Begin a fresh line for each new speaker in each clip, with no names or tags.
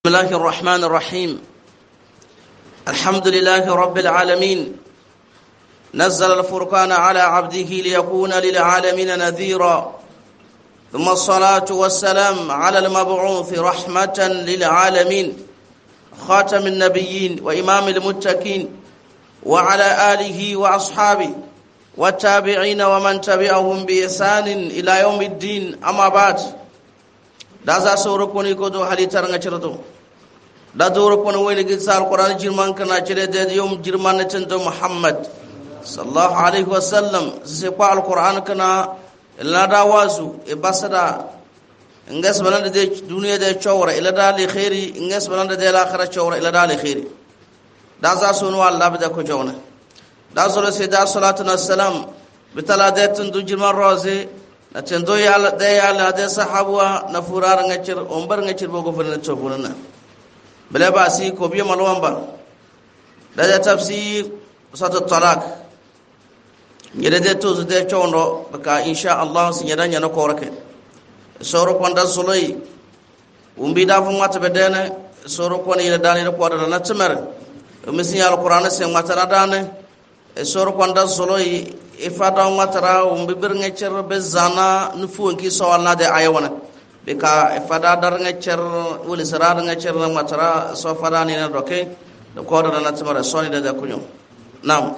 بسم الله الرحمن الرحيم. الحمد لله رب العالمين، نزل الفرقان على عبده ليكون للعالمين نذيرا، ثم الصلاة والسلام على المبعوث رحمة للعالمين، خاتم النبيين وإمام المتقين، وعلى آله وأصحابه والتابعين ومن تبعهم بإحسان إلى يوم الدين. أما بعد، دازا سوركوني كدو حالي ترنغ da doro kono wayne gisa alquran jirman kana cire da yom jirman na tanto muhammad sallallahu alaihi wasallam se ko alquran kana ila da wazu e basada ngas balanda de duniya de chawra ila da li khairi ngas balanda de akhirah chawra ila da li khairi da za sunu allah bida ko jawna da solo se da salatu wassalam bitala de tanto jirman roze na tanto ya de sahabwa na furar ngacir ombar ngacir bogo fana chofuna bala ba si ko biya malwamba da tafsir sat at-talaq yede de to de chondo baka insha Allah sin yada nyana ko rake soro ko ndan soloi umbi da fu mata bedene soro ko ni da ni ko da na tmer misin al-qur'an sen mata dane soro ko ndan soloi ifada mata umbi bir ngecer be zana nufu nki so wala de ayawana bika fada dar nga cer wuli sarar nga cer na matara so fada ni na doke da ko da na tmara soni da kunyo nam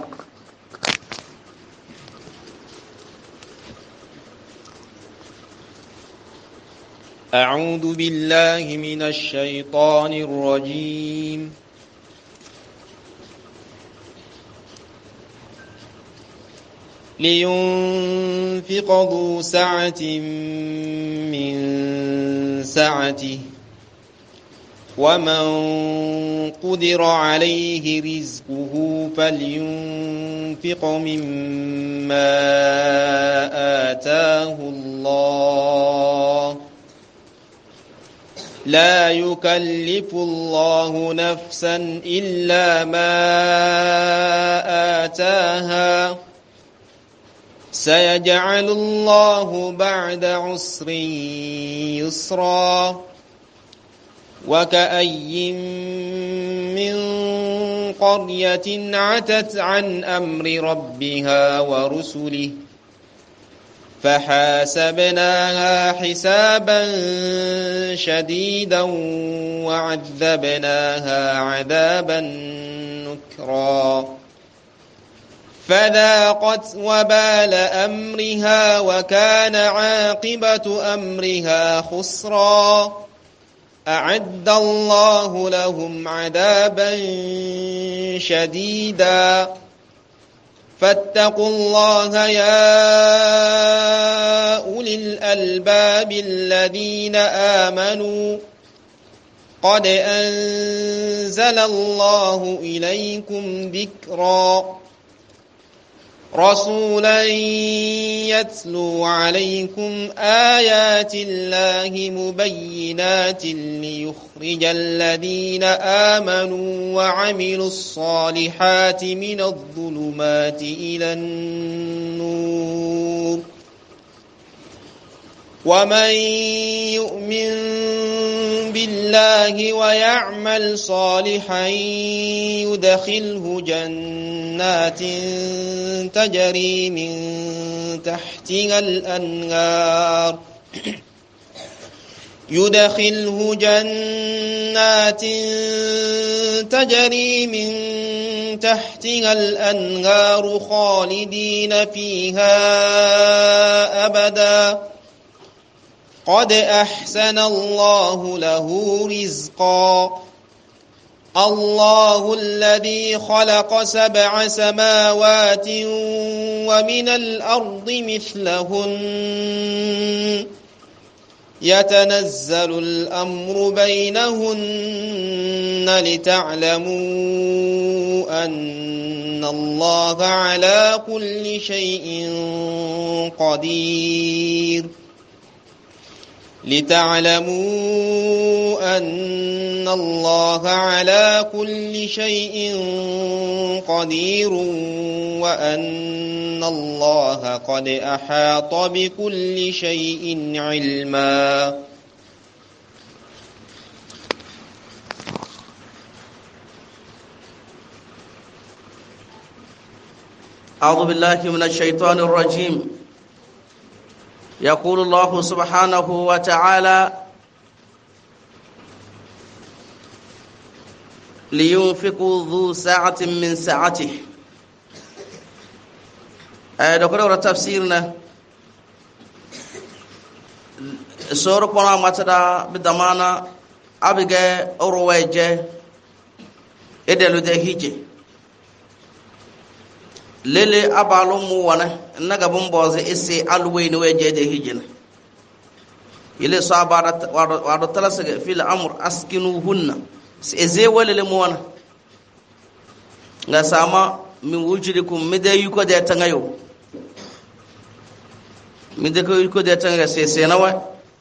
أعوذ بالله من الشيطان الرجيم لينفق ذو سعة من سعته ومن قدر عليه رزقه فلينفق مما آتاه الله لا يكلف الله نفسا إلا ما آتاها سيجعل الله بعد عسر يسرا وكأي من قرية عتت عن أمر ربها ورسله فحاسبناها حسابا شديدا وعذبناها عذابا نكرا فذاقت وبال أمرها وكان عاقبة أمرها خسرا أعد الله لهم عذابا شديدا فاتقوا الله يا أولي الألباب الذين آمنوا قد أنزل الله إليكم ذكرا رسولا يتلو عليكم آيات الله مبينات ليخرج الذين آمنوا وعملوا الصالحات من الظلمات إلى النور ومن يؤمن بالله ويعمل صالحا يدخله جنات تجري من تحتها الأنهار يدخله جنات تجري من تحتها الأنهار خالدين فيها أبدا قد أحسن الله له رزقا الله الذي خلق 7 سماوات ومن الأرض مثلهن يتنزل الأمر بينهن لتعلموا أن الله على كل شيء قدير لتعلموا أن الله على كل شيء قدير وأن الله قد أحاط بكل شيء علما
أعوذ بالله من الشيطان الرجيم. يقول الله سبحانه وتعالى: لينفق ذو سعة من سعته. دكتور تفسيرنا سورة قرآن متدا بدمانا أبيجي أرويجي إدلو دهيجي lele abalum mu wana naga bomboze isse alwe ni weje de hijina ile sabara wado talasage fil amr askinuhunna eze walele mu wana nga sama min wujudikum mide yuko de tangayo mide ko yuko de tanga se nawa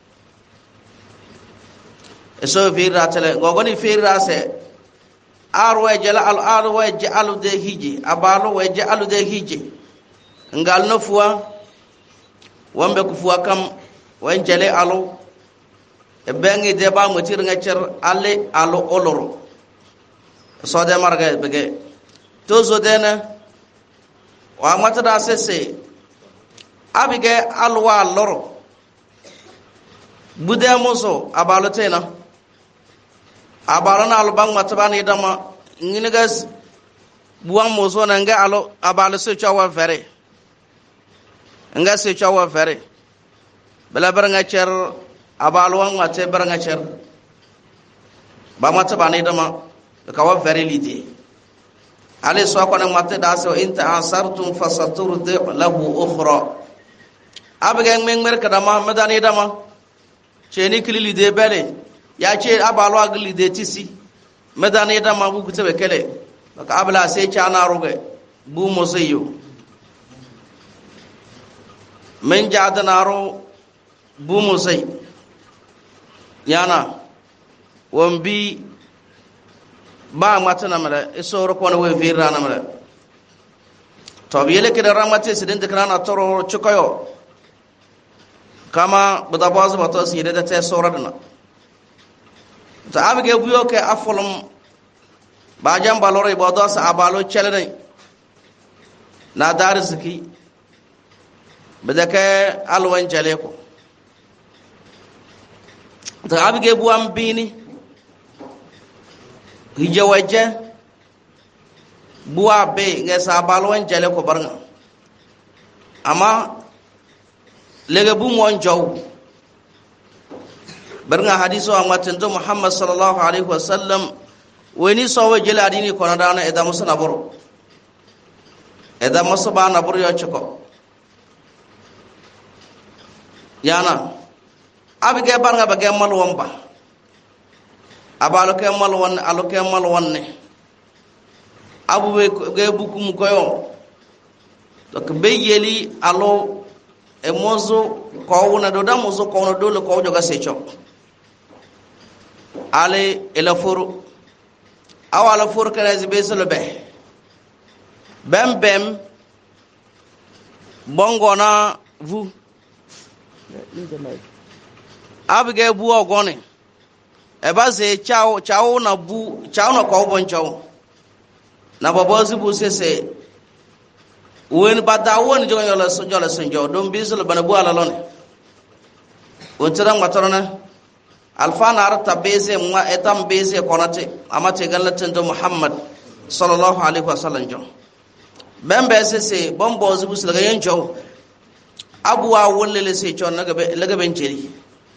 eso vira tele gogoni vira se arwaje alu de hiji abalo waje alu de hiji ngal no fuwa wambe ku fuwa kam wanjele alu e bengi de ba mutir ngacer alle alu oloro so de marga bege to zo dena wa mata da sese abige alwa loro bude moso abalo tena abarana albang matabani dama nginigas buang mozo na nga alo abala se chawa fere nga se chawa fere bela baranga cher abalo wang mate baranga cher ba matabani dama ka wa fere lidi ale so ko na mate da so inta asartum fasaturdi lahu ukhra abga ngeng mer ka dama madani dama cheni kilili de bele ya ce abalo agli de tisi medane da ma buku tebe kele baka abla sai cha na roge bu mosayo men ja da naro bu mosai yana wambi ba mata na mala isoro ko na we vira na mala to biyele ke da ramate sidin da kana toro chukoyo kama budabazu bato sire da ta soradna ta abige buyo ke afolum ba jam balore bodo sa abalo chelene na darziki bedake alwan jale ko ta abige buam bini hijawaje buwa be nge sa balwan jale ko barnga ama lege bu mon jaw barnga hadiso amatin to Muhammad sallallahu alaihi wasallam weni sowe jela dini kono dana eda musana boro eda musaba na boro yo chiko yana abige barnga bage mal womba abalo ke mal won alo ke mal wonne abu ge bukum koyo to ke be yeli alo e mozo ko wona do da mozo ko no dole ko joga secho ale ila furu awala furu kana zibe solo be bem bongo na vu abige bu ogone e ba se chao na bu chao na ko bon chao na babozi bu sese wen bada won jola sonjo don bisul bana bu ala lon on tara matorona alfana arta beze ma etam beze konate amate galatin do Muhammad sallallahu alaihi wasallam jo bembe sese bombo zibus laga yenjo abuwa wollele se chon laga benceri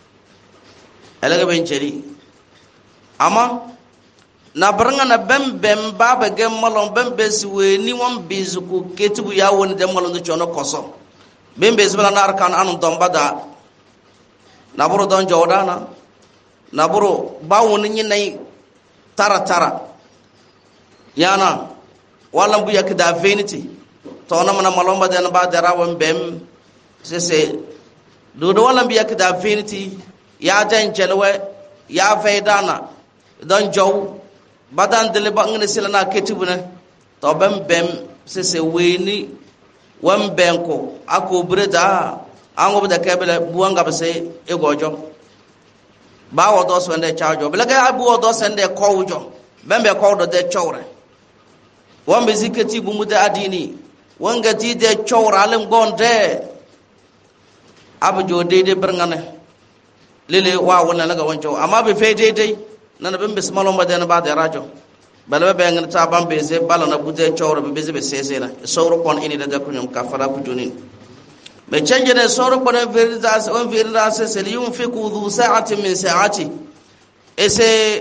ama na baranga na bembem baba gemmalon bembe siwe ni won bizuku ketubu ya woni demmalon do chono koso bembe zibala na arkan anu dombada na buru don jodana na buru ba woni nyinai tara yana wala bu yakda veniti to na mana malomba den ba dara won bem sese do wala bu yakda veniti ya janjelwe ya faidana don jow badan dele ba ngene silana ketibuna to bem sese weni wan benko ako breda ango bada kebele buanga bese egojo ba wodo so ende chajo belaga abu wodo sende kowjo bembe kowdo de chowre wan be ziketi bu muda adini wanga ti de chawra alim gonde abu jo de berngane lele wa wala laga wancho amma be fe de nan be bismillah ma de na ba de rajo bala be ngana ta bambe ze bala na bude chawra be be sese na sawro kon ini da kunyum kafara ku junin be canje ne sawro kon veritas on veritas se liyum fi qudu sa'ati min sa'ati ese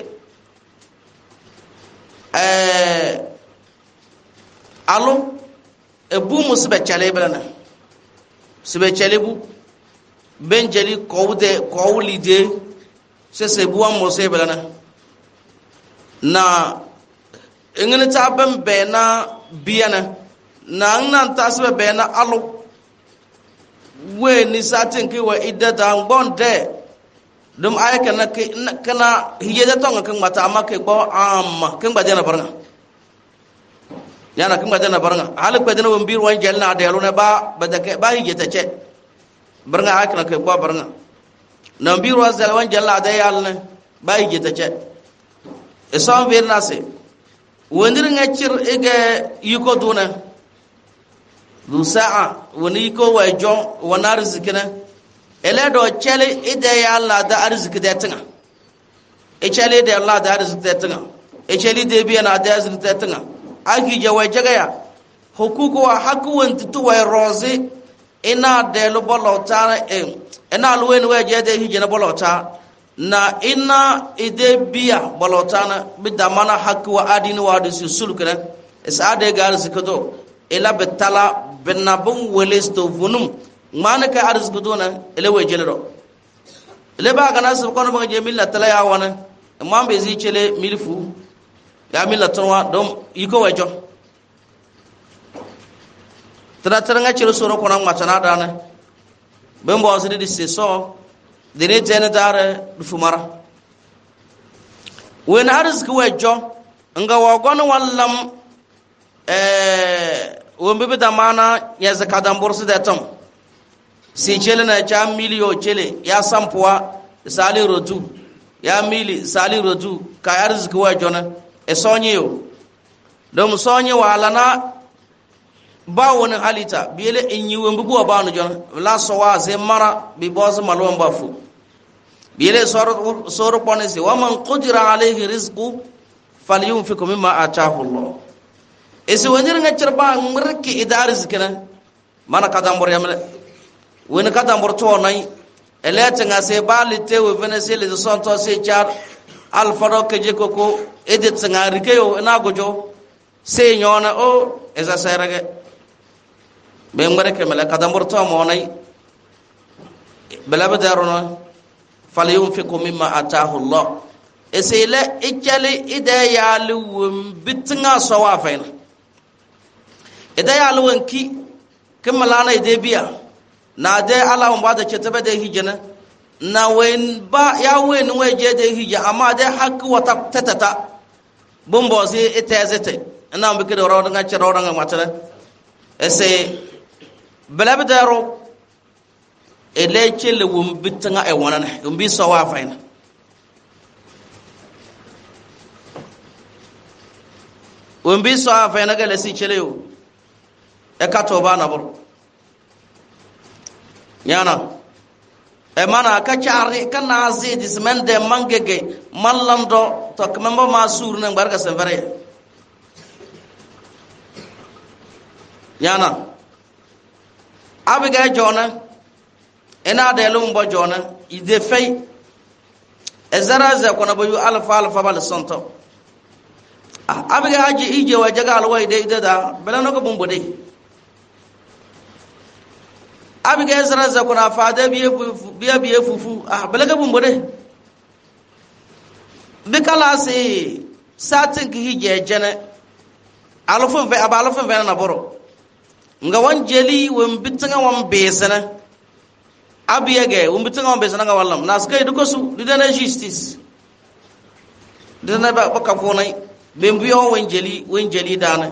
alo ebu musibe chale belana sibe chale bu benjeli kowde kowlide se bu am mose belana na engene ta ban be na biana na nan ta sibe be na alo we ni satin ki wa idada ngonde dum ay kana hiyeda tonga kan mata amma ke bo amma kan badana baranga yana kan badana baranga halik badana won bir wan jelna de lone ba badake ba hiyeta ce baranga akana ke bo baranga na bir wa zal wan jella de yalne ba hiyeta ce e so bir nase wondir ngacir ege yiko duna du sa'a woni ko wa jom wonar zikina ele do chele ide ya Allah da arziki da tinga e chele de Allah da arziki da tinga e chele de biya na da arziki da tinga agi je wa jagaya hukuku wa haku wanti tu wa rozi ina de lo bolota ina luwen wa je de hije na bolota na ina ide biya bolota na bidamana haku wa adini wa de sulukana isa de ga arziki do ila betala benabun welesto vunum manaka arziki dona ele wejelero ele ba kana su kono ba je milla tala ya wana amma be zi chele milfu ya milla tonwa dom iko wejo tara nga chelo soro kono matana dana bembo asidi di seso dene tene dare du fumara wen arziki wejo nga wagono wallam wombe da mana ya zakadan borsu da tam si chele na cha milio chele ya sampuwa sali rotu ya mili sali rotu ka arziki wa jona e sonyo dom sonyo wala na ba woni halita biele enyi wombe bo ba no jona la so wa ze mara bi boz malon ba fu biele soro ponesi wa man qudira alayhi rizqu falyunfiq mimma ataahu Allah esi wonir nga cirba ngirki idar rizkina mana kadambor yamle woni kadambor to nay elete nga se balite we venezuela de sonto se char alfaro keje koko edit nga rikeyo na gojo se nyona o eza serege be ngare ke mala kadambor to mo nay bela badarono falyunfiqu mimma ataahu Allah esele ikale idaya luwum bitnga sawafena idaya luwanki kimalana idebiya na de ala on bada ce tabe da hijana na wen ba ya wen waje da hija amma da hakku wata tatata bombo sai ita zete ina mu kida rawdan ga ci rawdan ga matala ese balabdaro ele ce le wum bitanga e wonana umbi sawa faina umbi sawa faina ga lesi cele yo e ka to ba na bur yana e mana ka chari kana zidi smende mangege mallando to kamamba masur nan barka sanfare yana abiga jona ina da yalum bo jona ide fay ezara za kona boyu alfa bal sonto abiga haji ije wa jagal way de da belano ko bumbode abiga ezra za kuna fada biye fufu balaga bumbode bikala se satin ki hije jene alufun fe na boro nga wan jeli won bitanga wan besana abiyege won bitanga wan besana nga wallam naskay duko su didana justice didana ba ka fonai bembiyo wan jeli dana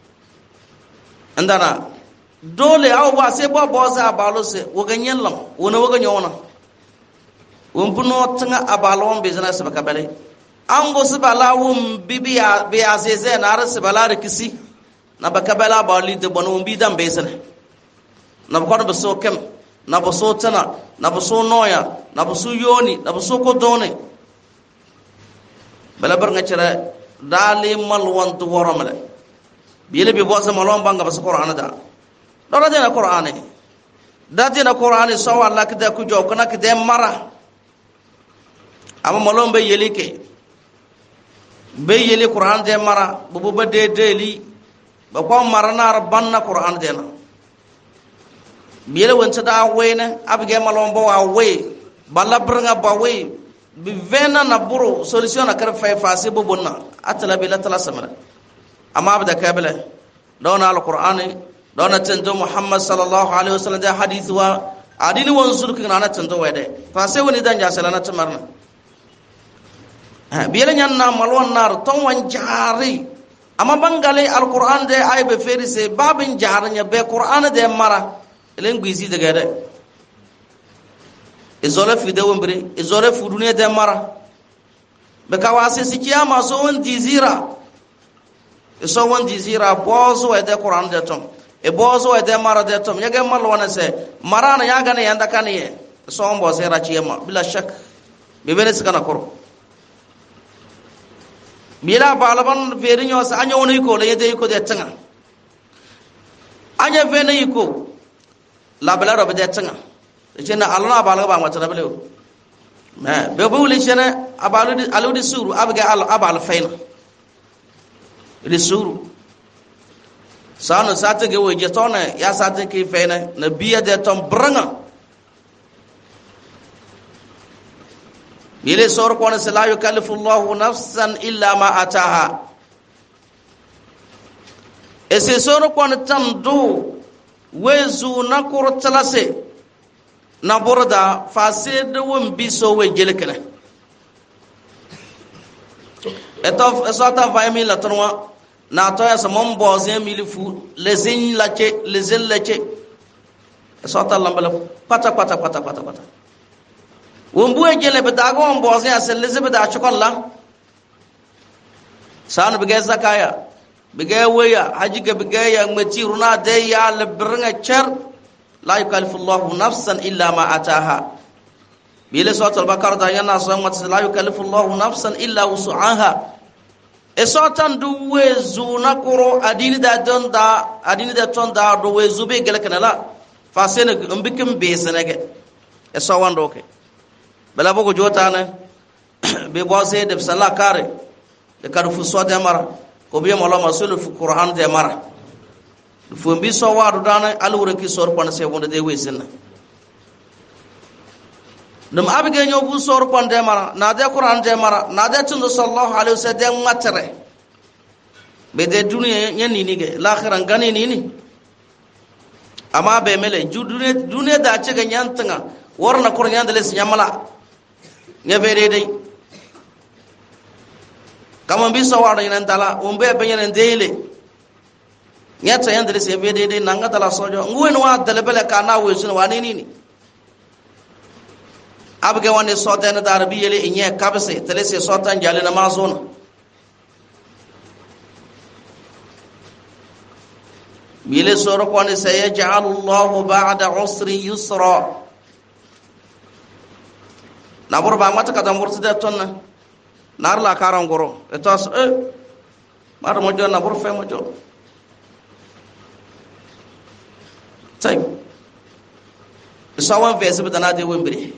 andana dole aw ba sai ba boza abalo se woganyen lam wona woganyo wona won buno tanga abalo won bezana se baka bale an go se bala won bibiya be azeze na ar se bala rikisi na ba kabela ba li de bono bi dan besene na ba ko ba so kem na ba so tana na ba so noya na ba so yoni na ba so ko done bala bar nga cere dali mal won to woromale biele bi bo sa malon banga ba qur'an da dora de na qur'an da de na qur'an so wala ka da ku jo kana ka de mara ama malon be yelike be yeli qur'an de mara bu ba de deli ba ko marana rabbanna qur'an de na biele won da wayna abge malon bo wa way balla branga ba way bi vena na buru solution na kar fa fasi bo bonna atala bila tala samara amma abda kabila dona alqur'ani dona tanzo muhammad sallallahu alaihi wasallam da hadith wa adini won sulku na tanzo wede fasi woni dan ja sala na tamarna biele nyan na malwan nar ton wan jari amma bangale alqur'an de ay be ferise babin jaranya be qur'an de mara len guizi de gade izole fide wombre izole fudune de mara be kawase sikiyama so won dizira so won dizira bozo e de qur'an de tom e bozo e de mara de tom yage mal wona se marana yaga ne yanda kaniye so on bo se rachiyama bila shak be bene sikana koro bila balaban verinyo sa anyo ne ko le yede ko de tanga anya vene ko la bala robe de tanga jena alna balaga ba mata bele ma be buli jena abalu aludi suru abga abal faina li suru sanu sate ge woje tona ya sate ke faina na biya de tom branga bile sor ko na la yukallifu allah nafsan illa ma ataha ese sor ko na tamdu wezu na kurtalase na borda fasede won biso we jelekene etof esota vaymi la tonwa na to ya samon bozen milifu lesin lache lesin lache esota lambala pata won buwe jele be dago on bozen asel lesin be da chokolla sanu be zakaya be weya haji ge be ya ngati runa de ya le bringa cher la yukallifu Allahu nafsan illa ma ataha bile suratul baqara da yana so wat la yukallifu Allahu nafsan illa wus'aha e sotan du wezu na koro adini da ton da do wezu be gele kanala fa sene mbikim be senege e so wando ke bela bogo jota na be bo se de sala kare de karfu so de mara ko be mo la masul fu qur'an de mara fu mbi so wadu dana alwure ki sor pon se wonde de wesinna dum abige nyo bu sor pon de mara na de qur'an de mara na de tun sallallahu alaihi wasallam matre be de duniya nyani ni ge lakhiran gani ni amma be mele duniya da ce ga nyantanga warna qur'an de les nyamala nya be de kama mbi so wadu ina dala umbe be nyen deele nyata yandere se be de nanga dala sojo ngwen wa dala bele kana wesun wa ni abge wane sota na darbi yele inye kabse tele se sota njale na mazona bile soro ko ne sayaj'alu Allahu ba'da usri yusra nabur ba mata kada murtida tonna nar la karan goro etos mar mo jona bur fe mo jo tay sawan vese bidana de wembre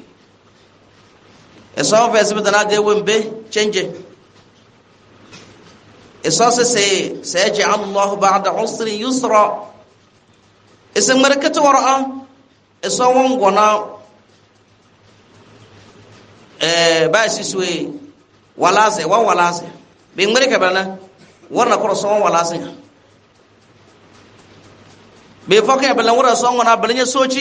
sawan vese bidana de wembe change esase sayaj'alu Allahu ba'da usri yusra isem marakatu wara sawan gona ba siswe walase wa walase be ngere ka bana warna ko so walase be fokke bala wora so ngona balanya soci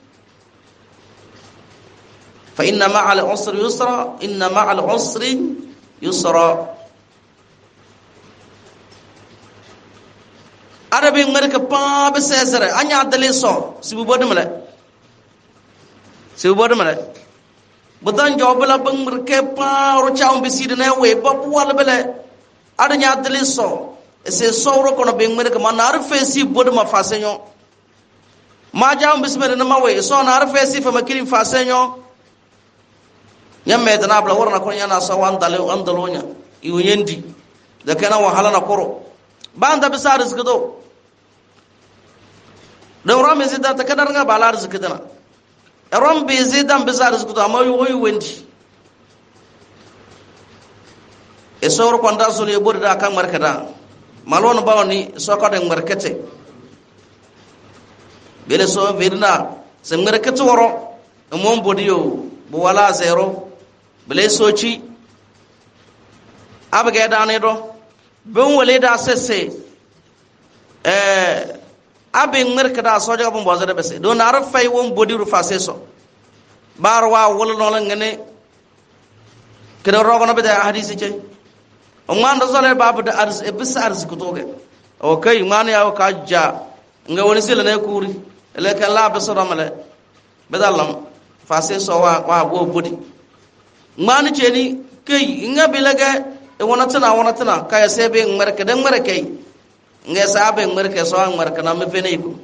fa inna ma'al usri yusra inna ma'al usri yusra arabe ngere ka pa be sesere anya dale so sibu bodumale budan jobla bang ke pa ro chaum biside na we babu wala bele adanya dale so ese sawro kono be ngmer ko man arfe si boduma fasenyo ma jaam bismere na mawe so na arfe si fa makirin fasenyo nyamme dana bla warna ko nyana sawan andalonya iwenyendi da kana wahala na koro banda bisa rizki do da ram zida ta kadar nga bala rizki dana ram be zidan bisa rizki do amma yoyi wendi e sawro kwanda so le borda kan markada malon bawni so ka den markete bele so virna se markete woro mon bodiyo bo wala zero bele soci abaga dane do ben wale da sesse abin markada soja bun boza da bese don arfai won bodi rufa seso barwa wala no ngane kida rogo no be da hadisi ce umman da zale babu da arz e bisa arz ku toge o kai man ya ka ja nga woni sila ne kuri ele kan la be so ramale be dalam fa seso wa go bodi man ce ni kai nga bilaga e wona tana kaya sebe ngmarke dan marke nge sabe ngmarke so ngmarke na me fene ko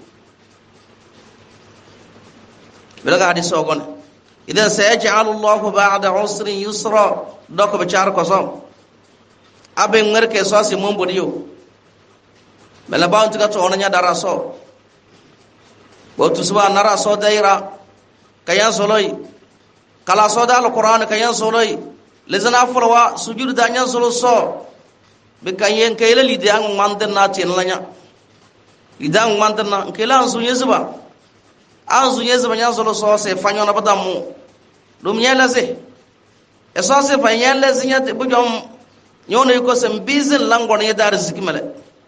bilaga hadis o gon idan sayaj'alu Allahu ba'da usrin yusra doko be char ko so abe ngmarke so si mon bodiyo bela baun tiga to onya dara so wotu suba nara so daira kayan soloi kala so da alquran kayan soloi lezana fulwa sujud da nyan solo so be kanyen kayla lidan mandan na tin lanya lidan mandan na kayla anzu yezuba nyan solo so se fanyo na badamu dum nyala se e so se fanyen le zinya te bujom nyono yuko sem bizin langon ye dar zikimale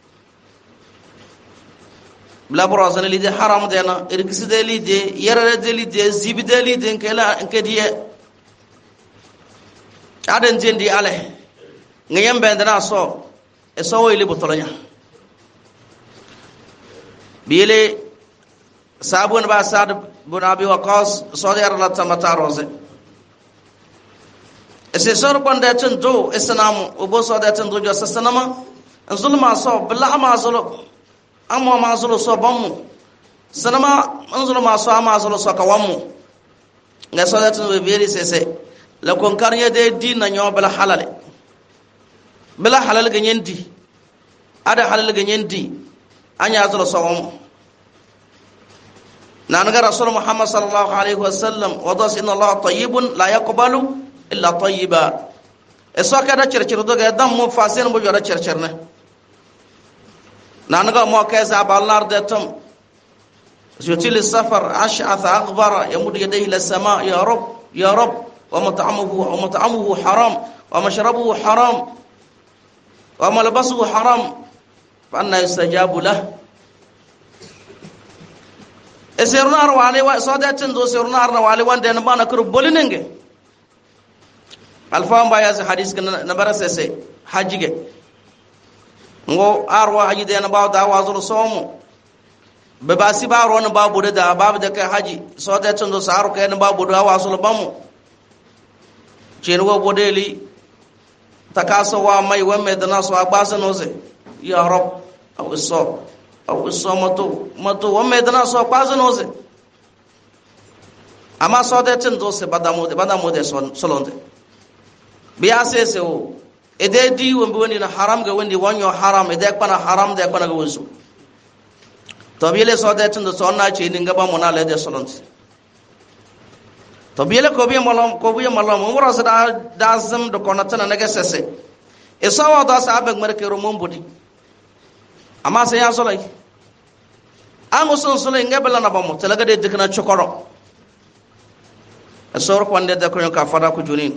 bla borazana lide haram dena irkisi de lide yere de lide zibi de lide kayla nkediye adan jendi ale ngayam bendana so e so wili botolonya bile sabun ba sad bun abi waqas so yar la tamata roze ese sor konda tan do islam ubo so da tan do jo sanama zulma so billa ma zulo amma ma zulo so bamu sanama zulma so ma zulo so kawamu nga so da tan do beri sese la kon karnya de dina nyo bala halal ganyen di ada halal ganyen di anya zulo so nanaga rasul muhammad sallallahu alaihi wasallam wadas inna allah tayyibun la yaqbalu illa tayyiba eso kada cercer do ga dam mo fasen bo jora cercer ne nanaga mo kaisa ballar de tam jutil safar ash'atha aghbara yamud yadayhi ila sama ya rab wa mat'amuhu haram wa mashrabuhu haram wa malbasuhu haram fa anna yustajabu lahu esernar wale wa sodatin do sernar wale wande na bana kur bolinenge alfa mbaya za hadis kana na barasese hajige ngo arwa haji de na ba da wazul somo be basi ba ro na babu da babu da kai haji sodatin do saru kai na babu da wazul bamu cenwo bodeli takaso wa mai wa medana so agbasa noze ya rab aw so mato wa medana so kwazo noze ama so de tin do se badamo de solonde biya se o ede di won woni na haram ga woni wonyo haram ede pana haram de pana ga wonso to biele so de tin do so na che ni ngaba mona le de solonde to biele ko bi malom umra sa da zam do konatana na ga sese e so wa do sa abeg marke ro mombodi ama se ya solai ango son solai ngabela na bamo talaga de dikna chokoro asor ko ande de ko ka fara ko junin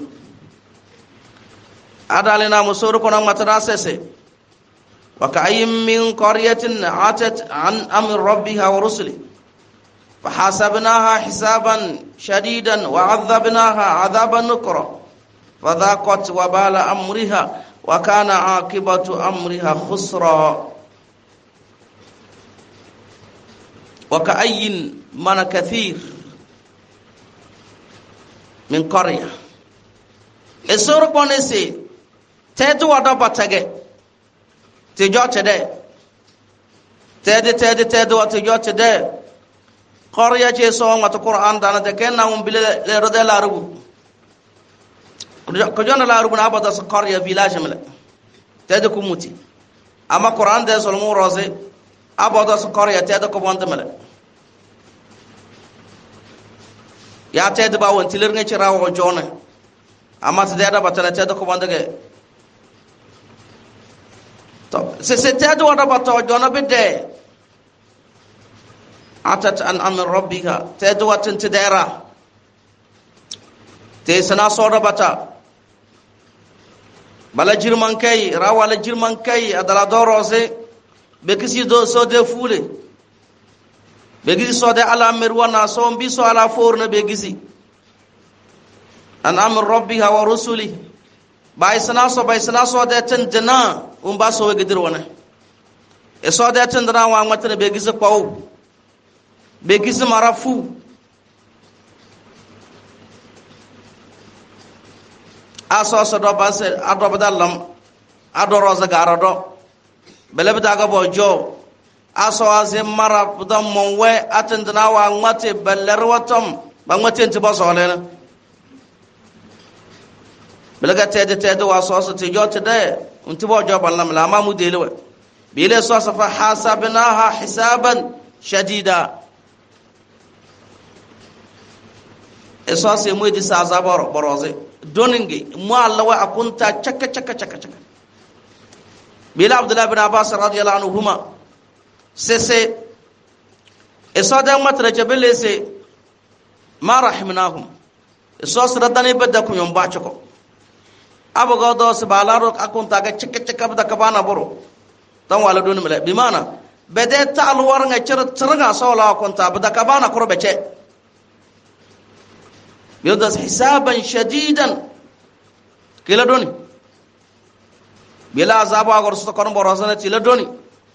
adale na musor ko na matara sese wa ka'ayyin min qaryatin atat an amr rabbiha wa rusuli fa hasabnaha hisaban shadidan wa 'adhabnaha 'adaban nukra fa dhaqat wa bala amriha wa kana 'aqibatu amriha khusra وكأي من كثير من قرية السورة بونسي تيتو ودا باتاگه te jote de tede wa te jote de qarya ce so wa to qur'an dana de ken na bile le rode la rubu ko jona la rubu na bada so qarya village mala tede ko muti ama qur'an de so mo rose abada so qarya tede ko bonde mala ya tede ba won tilir ngi ci rawo jona ama tede da batana tede ko bonde ge to se tede wa da bato jona be de atat an amr rabbika tede wa tin tedera te sana so da bata bala jirman kai rawala jirman kai adala dorose be kisi do so de fule be kisi so de ala merwana so mbi so ala forna be kisi an amr rabbiha wa rusuli bay sana so de tan dana ba so gidir wana e so de tan dana wa matane be kisi ko be kisi marafu aso so do banse ado badallam ado roza garado belebe daga bojo aso azem mara budam monwe atendna wa ngmate beller watom ba ngmate nti boso lena belega tede wa so te jote de nti bojo ballam la ma mudelewe bile so fa hasabnaha hisaban shadida eso se mu di sa zaboro boroze doningi mu Allah wa akunta chaka bila Abdullah bin Abbas radiyallahu anhuma sese eso da matra jabele se ma rahimnahum eso sradani badda ku yom bachako abugo do se balaro akunta ga chaka bada kabana boro tan wala don mala bi mana bede ta alwar nga cirga sawla akunta bada kabana korbeche yodas hisaban shadidan kila doni bila azaba gor so kon borosana tila doni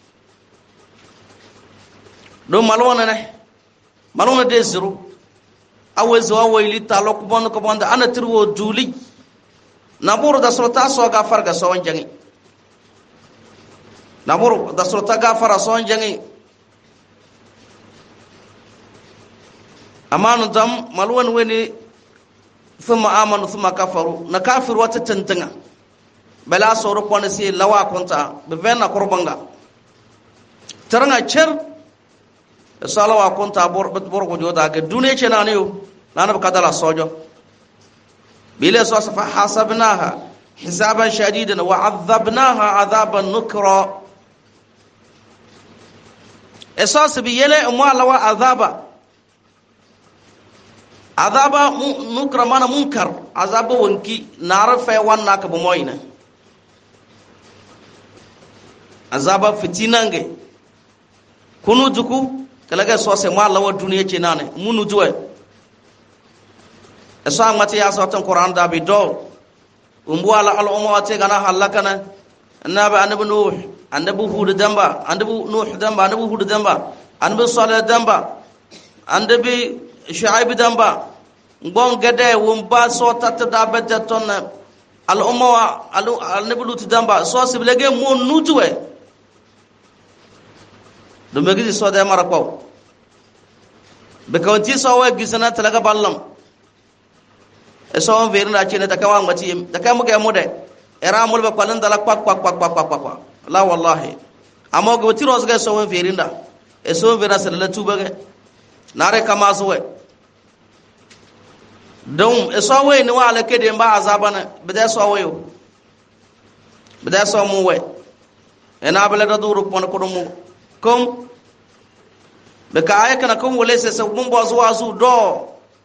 do malona de zero awezo awili talok bon ko bonda ana tirwo duli nabur da sota so ga farga so wanjangi nabur da sota ga fara so wanjangi amanu dam malwan weni thumma amanu thumma kafaru na kafir wata tantanga bala soro kwana si lawa konta be vena korbanga taranga cher salawa konta bor ko joda ga duniya ce na ne yo nana ba kadala sojo bile so fa hasabnaha hisaban shadidan wa adhabnaha adhaban nukra esas bi yele mu lawa azaba nukra mana munkar azaba wanki narfa wanna ka bumoyina azaba fitinange kunu duku kalaga sose ma lawa duniya ce nane munu juwe esa mati ya sautan qur'an da bi do umbu ala al umwati gana halakana annabi nuh annabi hud damba annabi nuh damba annabi hud damba annabi salih damba annabi shuaib damba ngon gede wumba so tatta da bedde ton al umma al nabi lut damba so siblege mo nutuwe do megi so de mara ko be ko ti so wa gisana talaga ballam e so verna ci ne da kawa ngati da kam ga mo de era mul be kwalan dala kwak la wallahi amo go ti ros ga so wa verinda e so vera salatu bage nare kama so we don e so we ni wala kede mba azabana be da so we be da so mu we e na bele da duru pon ko dum kom be ka ay kana kom wala se so mun bo zuwa zu do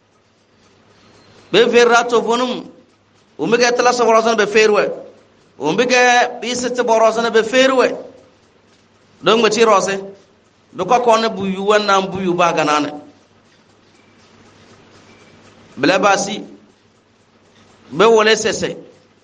be verrato vonum o mi ga tala so rozana be ferwe o mi ga bisete borozana be ferwe don ma ci rose do ko ko ne buyu wannan buyu ba ganane bele basi be wala sese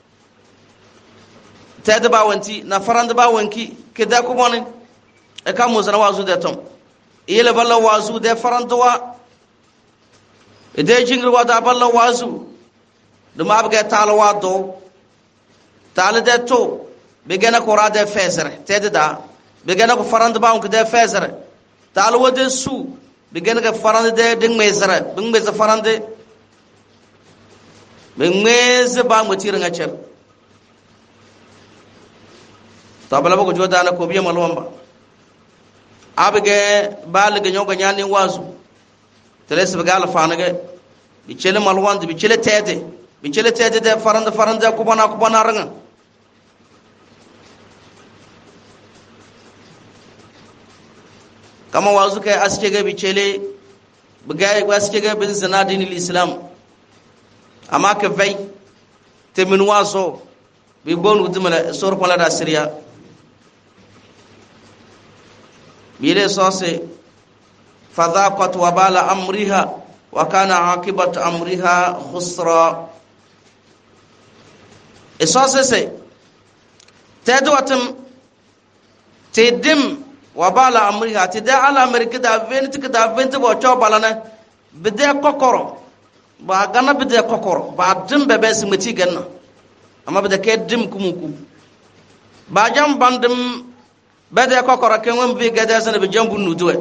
tede ba wanti na farande ba wanki keda ko monin e kam mo zana wazu de tom ile balla wazu de farande wa e de jingri wa da balla wazu de ma abga tala wa do tala de to begena ko rade fezer tedda begena ko farand baun ko de fezer tal wode su begena ko farand de ding mezara bing mez farande bing mez ba mo tir nga cer tabala ko joda na ko biya malwamba abige balige nyoga nyani wazu teles bagala fanage bi chele malwand bi chele tede de faranda ko bana ranga kama wazu kai aske ga bi chele bagay waske ga bin zina dinil islam amma ka vai te min wazo bi bonu dumala sor ko la da syria bile sose fadhaqat wabala amriha wa kana akibat amriha khusra esose se tedo atam tedim wabala amriha teda ala amerika da vent bo chobalana bide kokoro ba gana bide kokoro ba dim bebe simati ganna amma bide ke dim kumuku ba jam bandim bade kokoro ke won bi gade sana be jambu nuduwe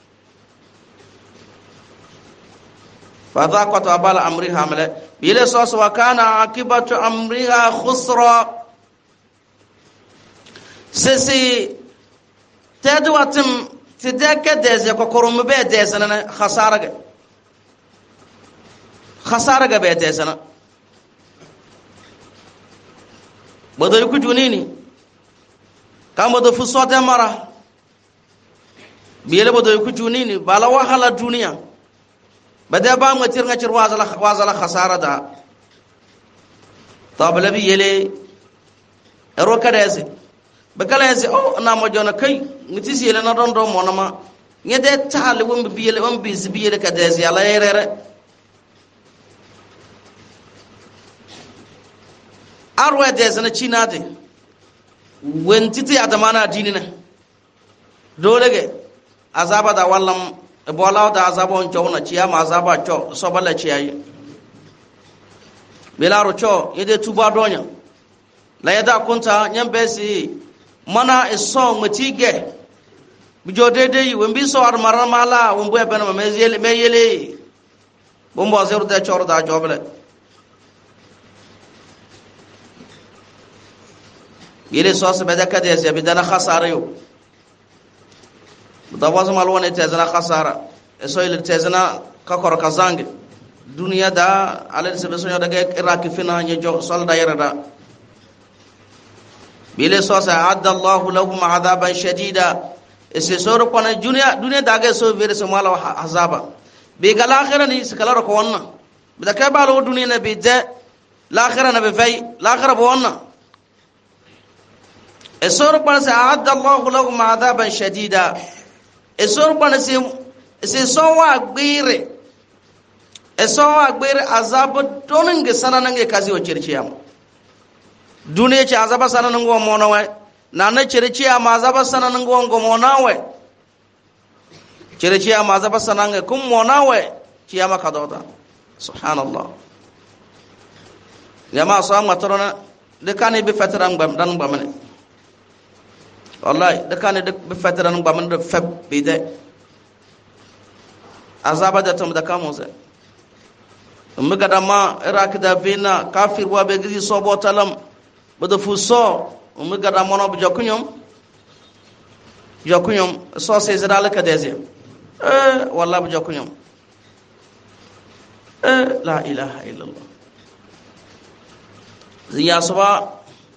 fa dhaqat abala amriha mala bile sos wa kana akibatu amriha khusra sisi tadwatim tidaka deze kokoro mu be de sana khasara ga be de sana bodo ku junini kama do fusote mara biyele bodo ku junini bala wahala duniya bada ba mu tir ngacir wazala khasara da tabla biyele ero kadese bakala yese o na mo jona kai ngitisi yele na don do monama ngede taale won biyele on bis biyele kadese yala yerere arwa dese na chinade wentiti adamana dinina dolege azaba da wallam bola da azaba on chawna ciyama azaba cho sobala ciyayi belaro cho yede tuba donya la yada kunta nyambesi mana eso matige bijode de wembi so ar maramala wembo e benama meyele bombo zeru de choro da joble yele so se bedaka de se bidana khasara yo dawaza malwane tezana khasara eso ile tezana kakor kazange dunia da alal se beso daga iraki fina nyejo solda yarada bile so sa adda allah lahum adaban shadida ese soro kona dunia daga so vere so mala azaba be gal akhirah ni skala ko wonna bidaka balo dunia na be de l'akhirah na be fay l'akhirah bo wonna esor kona sa adda allah lahum adaban shadida esor kona se so wa gbere azab toninge sananange kazi o cerciyam duniya ci azaba sananango monawe nana cerciyam azaba sananango monawe cerciyam azaba sanange kum monawe ciyama kadota subhanallah yama so matrona de kane be fatran bam dan bamane wallahi de kane de be fatran bamane de feb bide azaba da tum da kamoze umga dama irakda bina kafir wa be gizi sobo talam bodo fuso umga dama no jokunyum so se zidal ka deze wallahi jokunyum la ilaha illallah ziya soba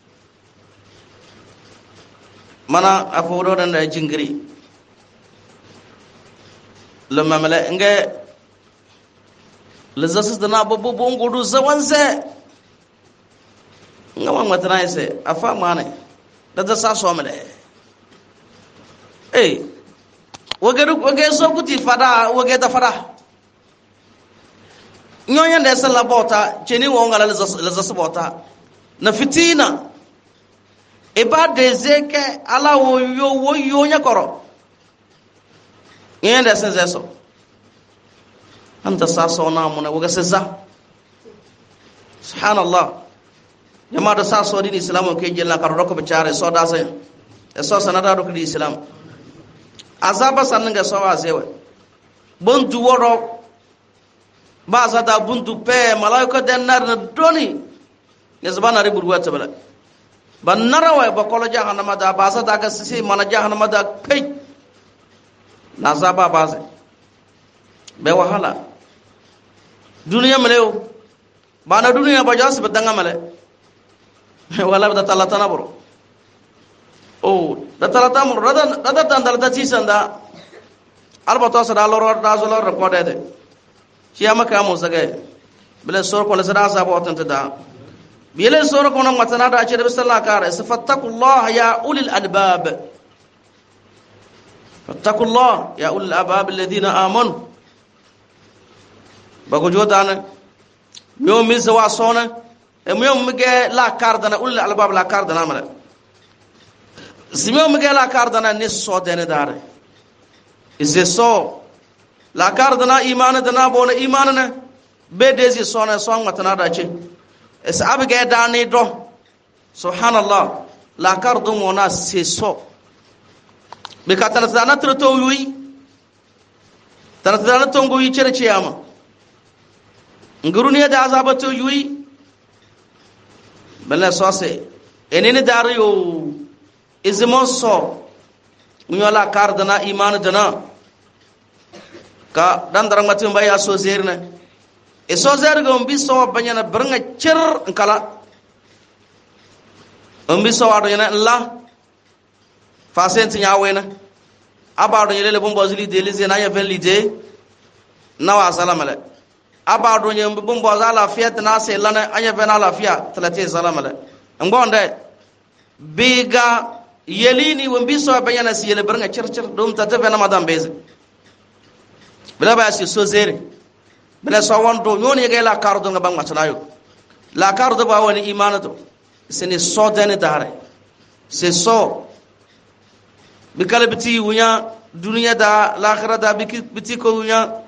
mana afodo dan da jingri lamma mala nge lazas dana babu bongodu zawanse ngama matana ise afa mane da sa so mele wage so kuti fada wage da fada nyonya da sala bota cheni wo ngala lazas bota na fitina ba de zeke ala wo yo nya koro nyonya da senzeso anta sasona mona waga seza subhanallah jama da sa so din islam ke jella kar roko be chare so da sai so sanada do di islam azaba sananga so wa zewe buntu woro ba za da buntu pe malaika den nar na doni yazbana ri burwa tabala ban narawa ba kolo jahannama da ba za da ga sisi mana jahannama da kai na zaba ba zai be wahala duniya malew ba na duniya ba jasu bedanga male wala da talata na bro oh da talata mu da dalata ci sanda albato sada loro da zolo recorded de ci amaka mu sage bele sor ko la sada sa bo tanta da bele sor ko na matana da ce da sallallahu kare fattakullah ya ulil albab fattakullah ya ulil albab alladhina amanu bago jodana yo mi zawa sona e mo mige la cardana ulil albab la cardana mala simio mige la cardana ne so dene dare ise so la cardana iman dana bona iman na be desi sona so matana da ce es abige dani do subhanallah la cardu mona se so be katana dana to yui tana dana to ngoyi cere ciyama nguruniya da azabato yui bala sose enene dario izmo so unyola kardana iman dana ka dan darang matum baya so zerna e so zerga umbi so banyana branga cer kala umbi so wado yana Allah fa senti nyawena abado yele bombo zili de lize na ya velide na wa salamale abado nyem bombo za lafiya na se lana anya bena lafiya 30 salamale ngonde biga yelini wumbi so banyana si yele branga cer dum tata bena madam beze bela ba si so zere bela so wondo nyoni ga la kardo nga bang matlayo la kardo ba woni imanato sene so dene dare c'est so bikale biti wunya dunya da l'akhirah da biti ko wunya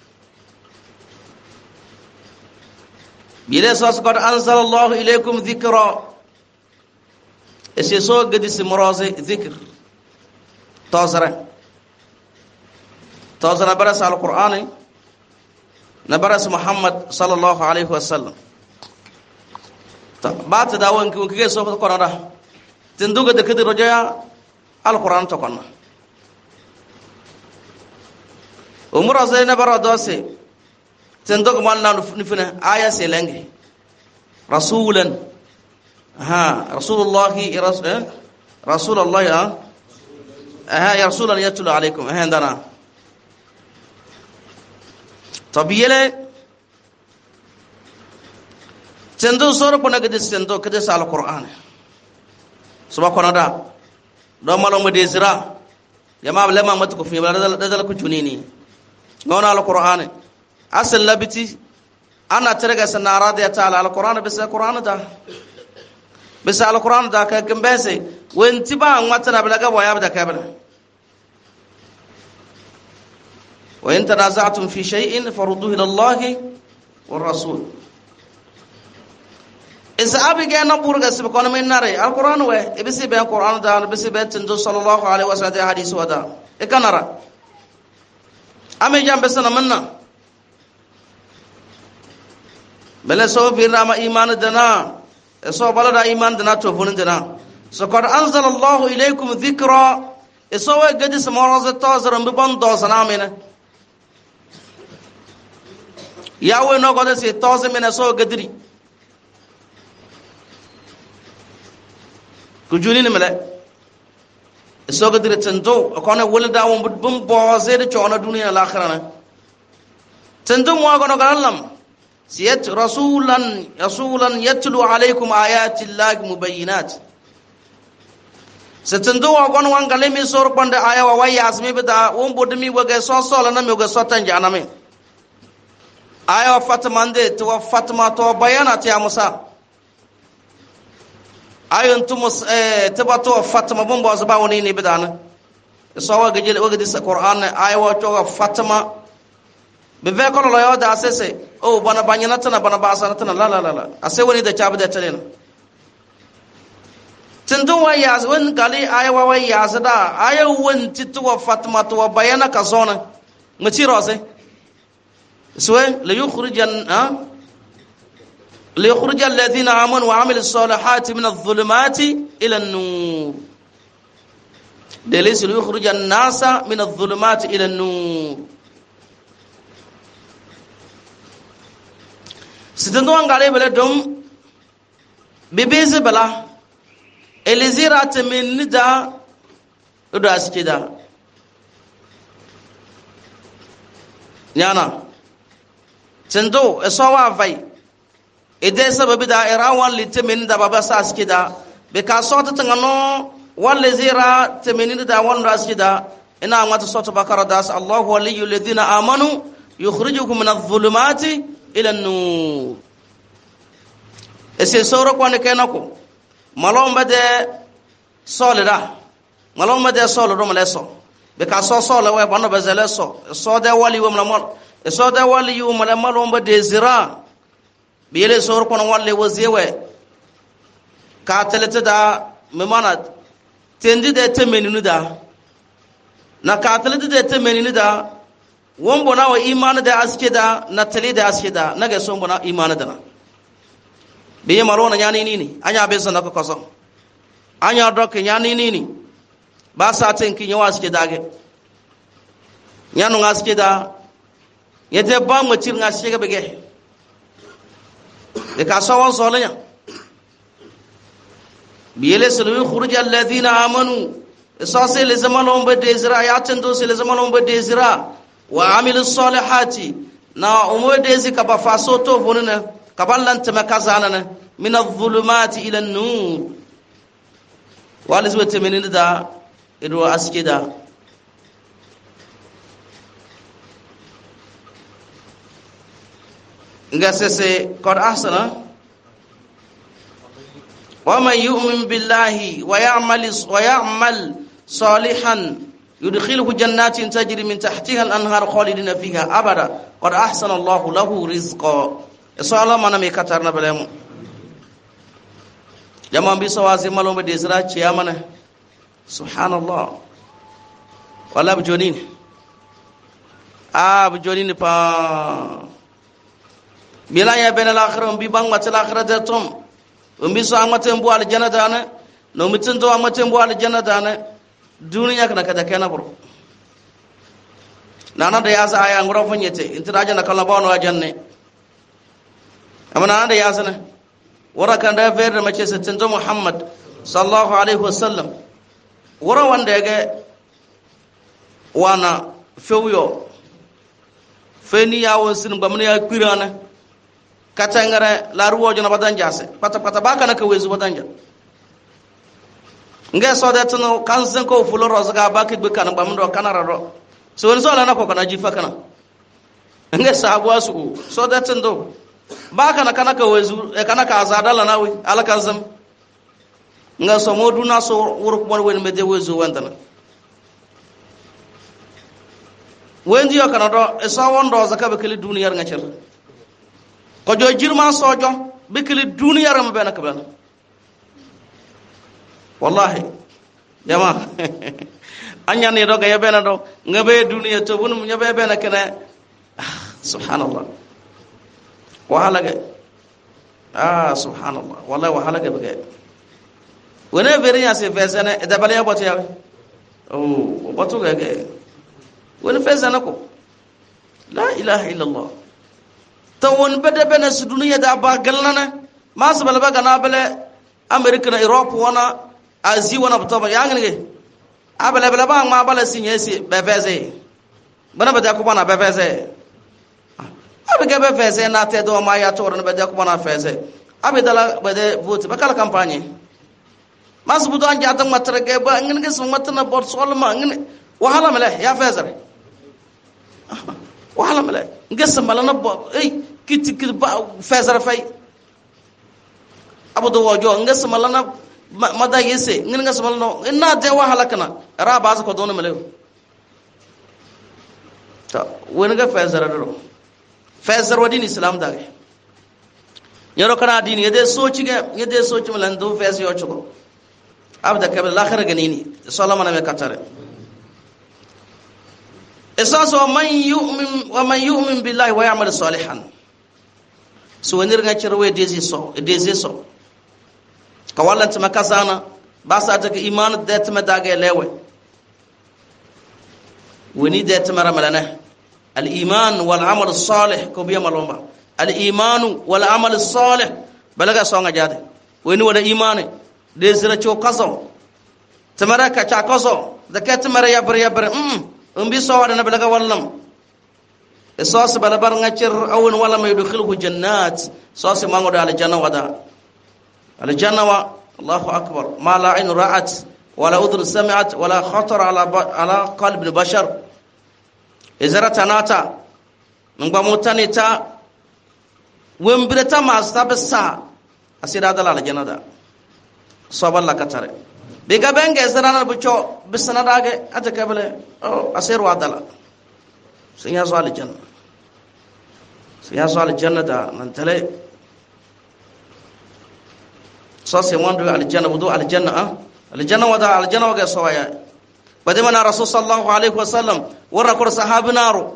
bile so qad anzalallahu ilaykum dhikra c'est so gadi simroze dhikr tazara baras al-Qur'ani na baras Muhammad sallallahu alaihi wasallam ta bata da wanki ke so ko nada tinduga de kedi roja al-Qur'an to konna umra zaina baradose tinduga man na nufina aya selenge rasulan rasulullah ya rasulan yatlu alaikum handana tabiyele tendo soro ko nagade tendo kede sal qur'an suba ko nada do malo mo desira yama lema mat ko fi dal ko junini ngona al qur'an asal labiti ana terega sanara de taala al qur'an bis qur'an al qur'an da ka gambese wenti ba matana balaga waya da kabala وإن تنازعتم في شيء فردوه إلى الله والرسول إذا أبي نبور قصب كون من ناري القرآن وين إبسي بين القرآن ده إبسي بين تندو صلى الله عليه وسلم حديث وده إكنارا أمي جام بسنا منا بل سو بيرنا ما إيمان دنا سو بلدا إيمان دنا توفون دنا سكر أنزل الله إليكم ذكرى سو قد سمرز تازر ببن دوسنا منا yawe no goda se tose mena so gadri kujuni ne mele so gadri tento akona wulda won bum boze de chona dunia l'akhirana tento mo gono galam siyat rasulan yatlu alaykum ayati llahi mubayyinat setendo gono wangale mi sor bande aya wa yasmi bida won bodmi woge so la na mi woge so tanja na mi aya Fatima ande to Fatima to bayana ta Musa ayon to to bato Fatima bombo zaba woni ni bidana so wa gejel wa gedis Qur'an aya wa to Fatima be ve ko lo yo da sese o bana banyana tana bana basana tana la ase woni da chabu da talen tindin wa ya wan gali aya wa ya da aya wan titu wa fatma to bayana ka zona maci rose سواء ليخرج الذين آمنوا وعملوا الصالحات من الظلمات إلى النور ليس ليخرج الناس من الظلمات إلى النور ستندوان غالي بلا دوم ببيز بلا الزيرات من ندا وداس كده نانا tendo esowa vai ede sababi da irawan litemin da baba sa skida be ka sota tangano walle zira temin da wan raskida ina mata sota bakara das Allahu waliyul ladina amanu yukhrijukum min adh-dhulumati ila an-nur ese soro ko ne kenako malomba de solida malomba de solo do maleso be ka so solo we bano bezele so de wali wo mala so da wali yu mala malomba desira biyele sor kono walle wazewe ka telete da memana tendi de temeninu da na ka telete de temeninu da wombo na wa imanu da aske da na tele da aske da na ga sombo na imanu da na biye malona nyani nini anya be so na ko koso anya dok nyani nini ba sa tenki nyawa aske da ge nyanu aske da yete ba mo tir nga shega bege de ka sawan solanya biyele sulu khuruj alladhina amanu isase le zamalon ba desira ya tendo se le zamalon ba desira wa amilus salihati na umo dezi ka ba fasoto bonuna ka ballan ta makazana na min adh-dhulumati ila an-nur walis wete menin da ido askida ngasese qad ahsana wa man yu'min billahi wa ya'mal salihan yudkhiluhu jannatin tajri min tahtiha al-anhar khalidina fiha abada qad ahsana Allahu lahu rizqa sala mana me katarna balemu jama bi sawazi malombe desira ciyamana subhanallah wala bjonin bjonin pa bila ya bena l'akhirah bi bang mat l'akhirah de tom umbi so amate mbo al jannata na no mitin to amate mbo al jannata na duniya kana kada kana bro nana da yasa aya ngoro fanyete intira janna kala bawo janne amana da yasa na wara kan da fer da mace satin to Muhammad sallallahu alaihi wasallam wara wanda yake wana fewyo feni yawo sin bamne ya kwirana katangare la ruwojo na badanja se pata baka na kawezu badanja nge so da tuno kansen ko fulo rozga baki be kan bamdo kanara ro so won so la na ko kana jifa kana nge sabu asu so da tundo baka na kana kawezu e kana ka azadala nawi ala kanzam nga so modu na so wuruk mon wen me de wezu wandana wendi yo kana do e so wondo zaka be kili duniyar nga cel ko jo jirma sojo bikili duniya ram bena kabana wallahi jama anya ne do ga yabena do ngabe duniya to bunum nyabe bena kana subhanallah wahala ga subhanallah wallahi wahala ga bege wona beri ya se fesana da bale ya bote ya botu ga wona fesana ko la ilaha illallah tawon bede bene su duniya da ba galnana masu balba gana bale america na europe wana azi wana butaba yangene abale bale ba ma bale sinyesi beveze bana bada ko bana beveze abige beveze na te do ma ya to ron bada ko bana feze abidala bade vote bakala campagne masu budo anja tan matrage ba ngene su matna bor solma ngene wahala male ya feze wahala male ngesa malana bo kiti ba fezara fay abudo wojo ngesa malana mada yese ngesa malano ina de wahala kana ra ba ko dono male ta woni ga fezara do fezara wadin islam da yaro kana dini yede soci malan do fez yo chugo abda kabla l'akhir ganini salama na me katare esas wa man yu'min billahi wa ya'mal salihan so wenir nga cirwe dezi so ka wallant makasana basa ta iman da ta madaga lewe wani da ta maramalana al iman wal amal salih ko biya malomba al iman wal amal salih balaga so nga jade wani wala imani desira cho kaso tamara ka cha kaso da ka tamara yabar umbi so wada na balaga wallam esos balabar nga cir awun wala may yudkhiluhu jannat sos mango da al janna wa Allahu akbar ma la ayn ra'at wala udhun sami'at wala khatar ala qalb al-bashar izara tanata ngba mutani ta wembirata ma sabsa asira dala al janna da soballa katare be ga benge sarana bucho bisana dage ata kabale asir wa dala sun ya zo al janna al janna da nan tale so se mondo al janna budu al janna wada al janna waga sawaya badimana rasul sallallahu alaihi wasallam warra kur sahabinaro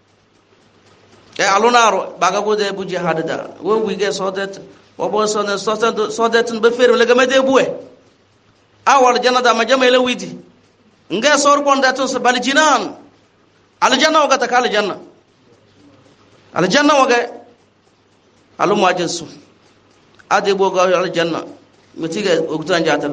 alunaro baga gode bu jihad da wo wige so that wo bo so that be fer le gamede buwe awal janna da majama le widi nge sor kon da to se bal jinan al janna waga takal janna aljanna waga alum wajinsu ade boga aljanna mutiga ogtan jatal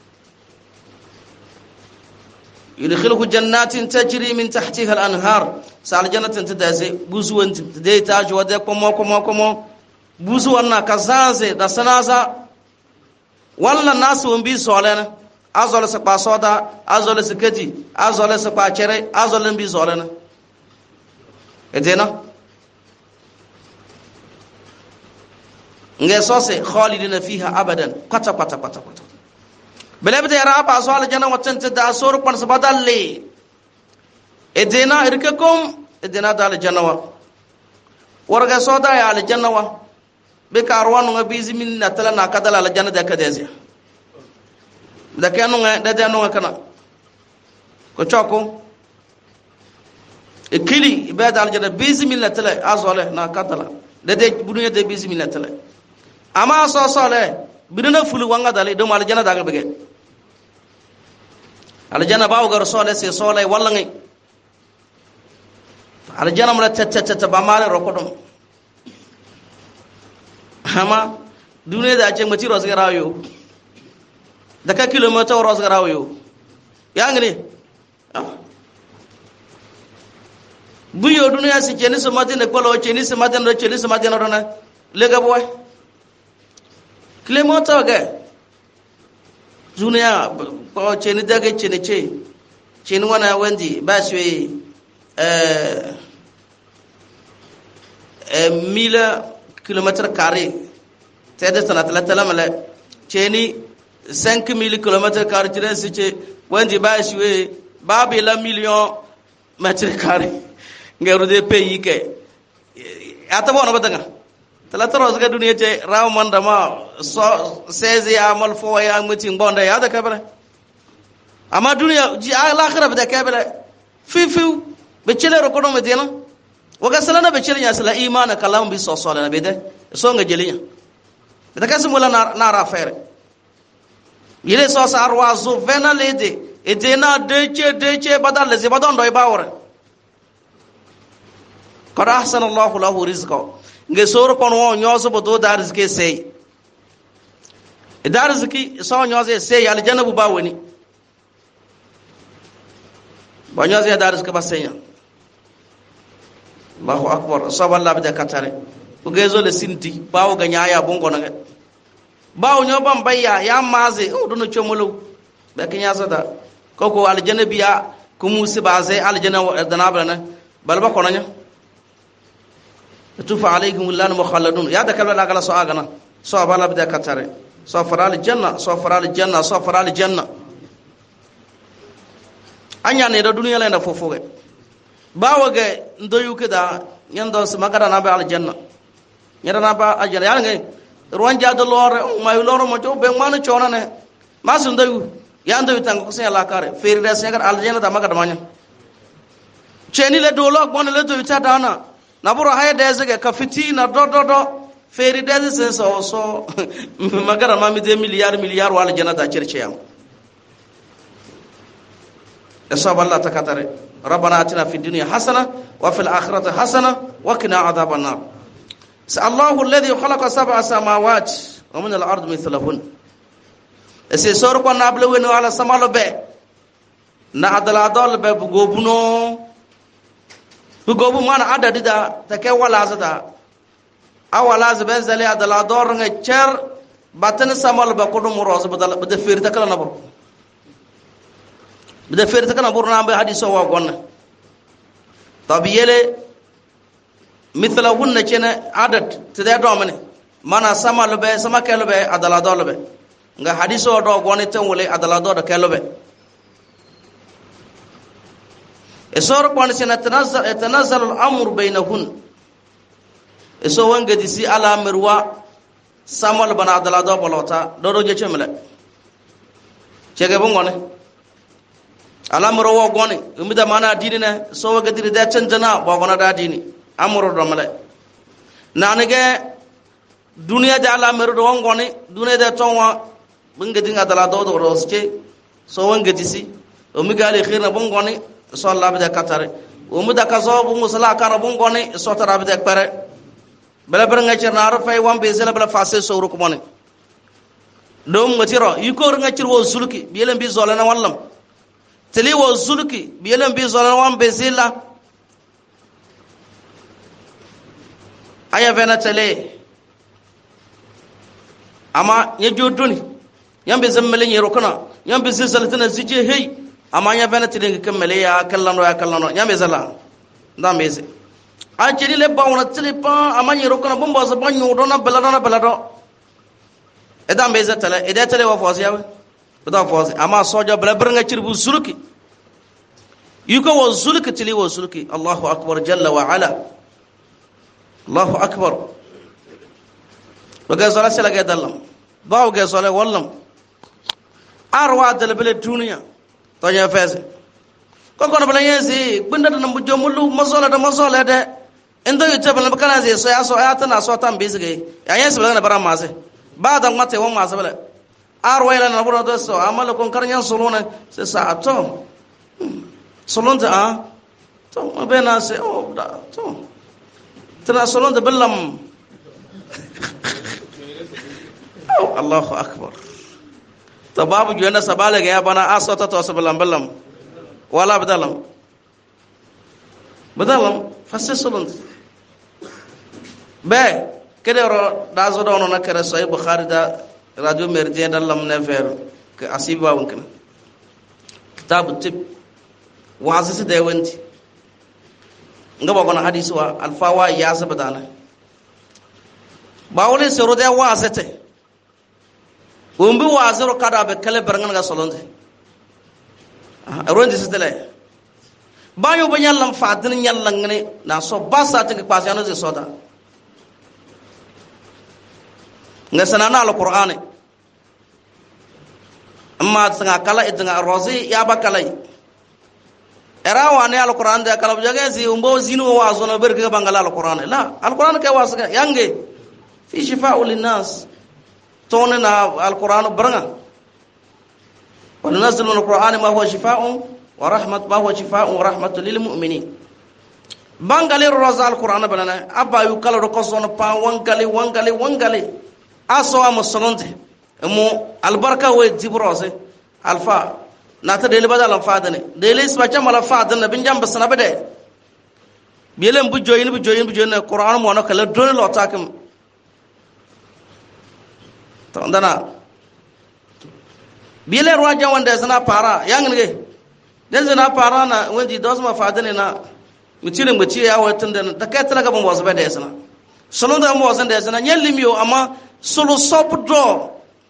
yudkhiluhu jannatin tajri min tahtiha al-anhar sal jannatin tadaze buzuwan tadai tajo wada komo buzuwan na kazaze da sanaza walla nasu wambi solena azole sa pasoda azole sa kati azole sa pachere azole mbi solena edena nge sose khalidina fiha abadan kwata belebde yara ba so aljanna watanta da sor pan sabadalle edena irkakum edena dal jannawa warga soda ya aljanna wa be karwanu ngabizi min natala na kadala aljanna da kadezi da kanu da danu kana ko choko ikili ibada aljanna bizi min natala azole na kadala da de budunya de bizi min natala ama so sole biduna fulu wanga dale do aljanna daga bege aljanna bawo gar sole se sole walla ngai aljanna mala tata ba mala rokodum ama duniya da ce mati rozgarayo da ka kilomita rozgarayo ya ngani buyo duniya si jeni so madina kwalo jeni so madina rona lega boy kilomita ga duniya ko jeni daga jeni wana wandi ba shi 1000 kilomètres carrés tede sanatala talamala cheni 5000 kilomètres carrés tire siche wandi ba shiwe babila million mètres carrés ngero de pays ke ata bona badanga tala taro ga duniya te raw manda ma so 16 amal fo ya mutin bonda ya da kabara ama duniya ji alakhirah bada kabara fiu be chele rokono medina waga salana be chele ya sala imana kalam bi so sala bede so nga jelinya beda kasimula na rafere yele so sa arwazo vena lede edena deche badal lezi badondo ibawre qad ahsana Allah lahu rizqa nge soro kon wo nyoso bodo dar rizqi sey dar rizqi so nyoso sey al janabu bawani ba nyoso dar rizqi basenya Allahu akbar saballa bida katare ugezo le sinti bawo ganya ya bongo na bawo nyoban bayya ya maze o dono chomolo be kanya sada koko aljanna biya kumusi baze aljanna danabana balba konanya tufa alaykum lan mukhalladun ya da kalala gala so agana so bala bida katare so faral janna anya ne da duniya la na fofoge bawo ge ndoyu kida nyando se magara na ba aljanna nyara na ba aljanna ya ngai ruwan jado lore may loro mo to be manu chona ne masun dayu ya ndayu tang ko sen la kare feri da sen gar aljana da maga da manya cheni le dolo gbon le do ita dana na buro haye da zage ka fiti na do feri da sen so magara ma mi de miliyar wala aljana da circe yam asab Allah takatare ربنا آتنا في الدنيا حسنة وفي الآخرة حسنة وقنا عذاب النار الله الذي خلق 7 سماوات ومن الأرض مثلهن ese sor ko nable weno ala samalo be na adala dol be gobu mana adadi da take wala zada awala zabe zale adala dor nga cher batan samalo be ko dum roz badal be ferta kala nabo bida ferta kana burna be hadiso wa gonna tabiyele mithlahunna kena adad tida do mane mana sama lobe sama kelobe adala do lobe nga hadiso do gonni tan wole adala do kelobe esor kon sina tanazzalu al-amru bainahun eso wanga disi ala mirwa samal bana adala do bolota do je chemle chege bongone alamro wo goni umida mana dini ne so waga dini da canjana bo gona da dini amro do male nanige duniya da alamro do ngoni duniya da tonwa bunga dinga dala do rosche so wanga disi umiga ali khirna bongoni so Allah bida katare umida kazo bu musala kana bongoni so tara bida pare bela beranga cerna arfai wambe zela bela fase so rukumone dum ngatiro yiko nga cirwo sulki bielen bi zolana wallam teli wo zulki bielen bi zolan wan bezila aya vena tele ama nye jodoni yambe zammele nyero kana yambe zizaltana zije hey ama nya vena tele kamele ya kallano yambe zala ndameze a jeli le bawna tele pa ama nyero kana bomba za banyo do na belado edam beze tele edetele wa fosi yawe bada fosi ama soja bla branga cirbu zulki yuko wa zulki tili wa zulki Allahu akbar jalla wa ala Allahu akbar baga sala sala ga dallam bawo ga sala wallam arwa dal bele duniya to nya fese ko kono bala yesi bunda na mujomulu mazola de endo yute bala bakana ze so ya tana so tan bezige ya yesi bala na bara maze ba da mate won maze bala arwa ila na buro do so amala kon karnya solona se sa to solonta a to mabena se o da to tana solonta bellam oh Allahu akbar to babu juwana sabala ga ya bana asota to bellam wala badalam fasse solonta be kede ro da zo do na kare sahih bukhari da radio merdien dallam ne ver ke asiba wonkin kitab tib wazisi da yawanci ngaba gona hadisi wa alfawa ya sabadana ba wole sero da wazete umbi wazero kada be kale berngana ga solonde rondi sidele bayo banyallam fadin nyallan ne na so basa tin kwasiano ze soda ngasana na alqur'ani amma tanga kala idanga rozi ya bakalai era wane alquran da kala jaga si umbo zinu wa zona berke bangala alquran la alquran ke wasga yange fi shifa'u linnas tone na alquran baranga wa nunazzilu alquran ma huwa shifa'un wa rahmat ma huwa shifa'un wa rahmatul lil mu'minin bangale roza alquran banana abayu kala ro kosono pa wangale aso am sononte mo albarka we dibrose alfa nata dele badal faadane dele isba chamala faadane binjam basna bede bielen bu joyin ne qur'an mo no kala don lo takim to ndana bielen roja wande zana para yangne den zana para na wandi dosma faadane na mutire mbaci ya watan da kai tana gaban wasu bede zana solo da mo wasan da zana nyallimiyo amma solo sobdo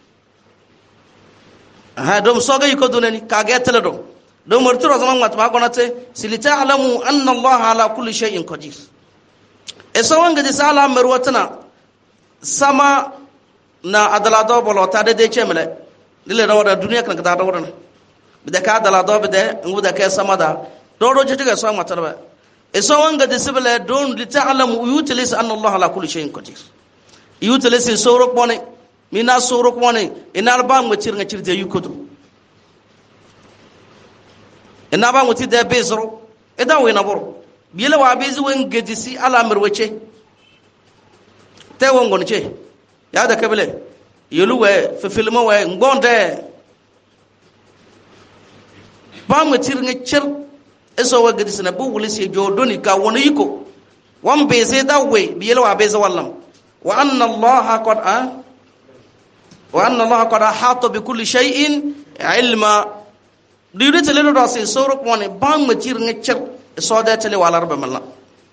dom soga yiko dunani kage tele do morturo zaman matma gonate silita alamu anna Allah ala kulli shay'in qadir eso wanga di sala merwatana sama na adala do bolota de chemle dile rawda duniya kan da rawda bida ka dala do bida nguda ke samada do do jitiga so matarba eso wanga de sibla don li ta'lamu yutilis anna Allah ala kulli shay'in qadir yutilis soro bone mina soro bone ina ba mu cirnga cirte yukoto ina ba mu ti de bezro eda wena bor biela wa bezi wen gedisi ala merweche te wongon che ya da kabele yoluwe fe filmo we ngonde ba mu cirnga cir eso wa gedisi na bu wulisi jodoni ka wona yiko wan beze da we biela wa beze wallam wa anna Allah qad ahata bi kulli shay'in ilma diure tele do se soro pone bang ma tir ngeccer so da tele wala rabba malla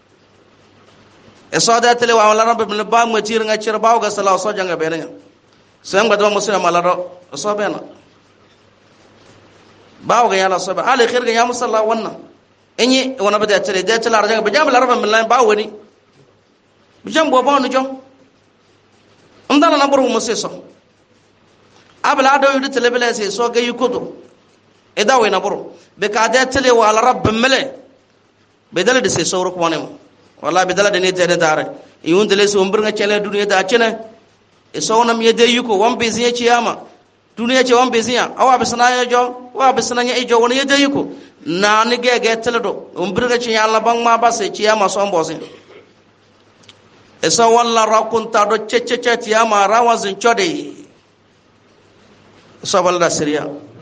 so da tele wala rabba malla bang ma tir ngeccer baw ga sala so janga be nanya so ngba do muslim mala do so be na baw ga yala so be ale khair ga ya musalla wanna enyi wona bada tele da tele arjanga be jam la rabba malla baw woni be jam bo bonu jom ndana na buru museso abla do yudu tele bele se so ga yukodo eda wena buru be ka da tele wala rabb mele be dala de se sawro ko wonem wala be dala de ne tede dare yun dele so mbirnga chele duniya da chene e so wonam yede yuko won be zinya ciyama duniya ce won be zinya awa be sanaya jo wa be sananya e jo won yede yuko na ni gege tele do mbirnga ci yalla bang ma ba se ciyama so mbosin e so walla rakunta do cecece ciyama rawazin chode so balda siriya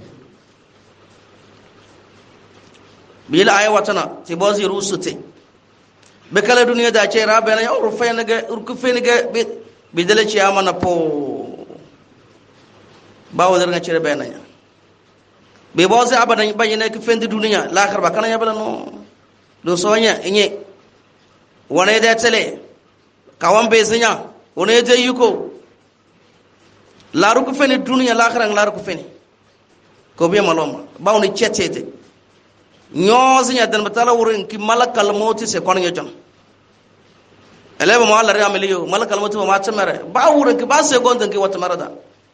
bila ay watana ti bozi rusute be kala duniya da ce rabe na yau rufayna ga urkufeni ga be dele ci amana po bawo der nga ci rebe na be bozi abadan bayina ki fendi duniya la kharba kana ya bala no do sonya enye wona da tele kawam be zinya wona je yuko la rukufeni duniya la kharang la rukufeni ko be maloma bawo ni cetete nyozinya dan batala wurin ki malakal mauti se kon ngejon elebe mo Allah rameliyo malakal mauti ma tamare ba wurin ki ba se gondan ki wata marada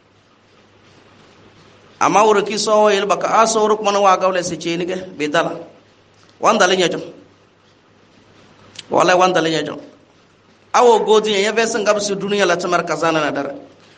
amma wurin ki so yel baka aso ruk man wa gawle se ce ni ge be dala wanda le ngejon wala wanda le ngejon awo godi ya be san gabsu duniya la tamar kazana na dara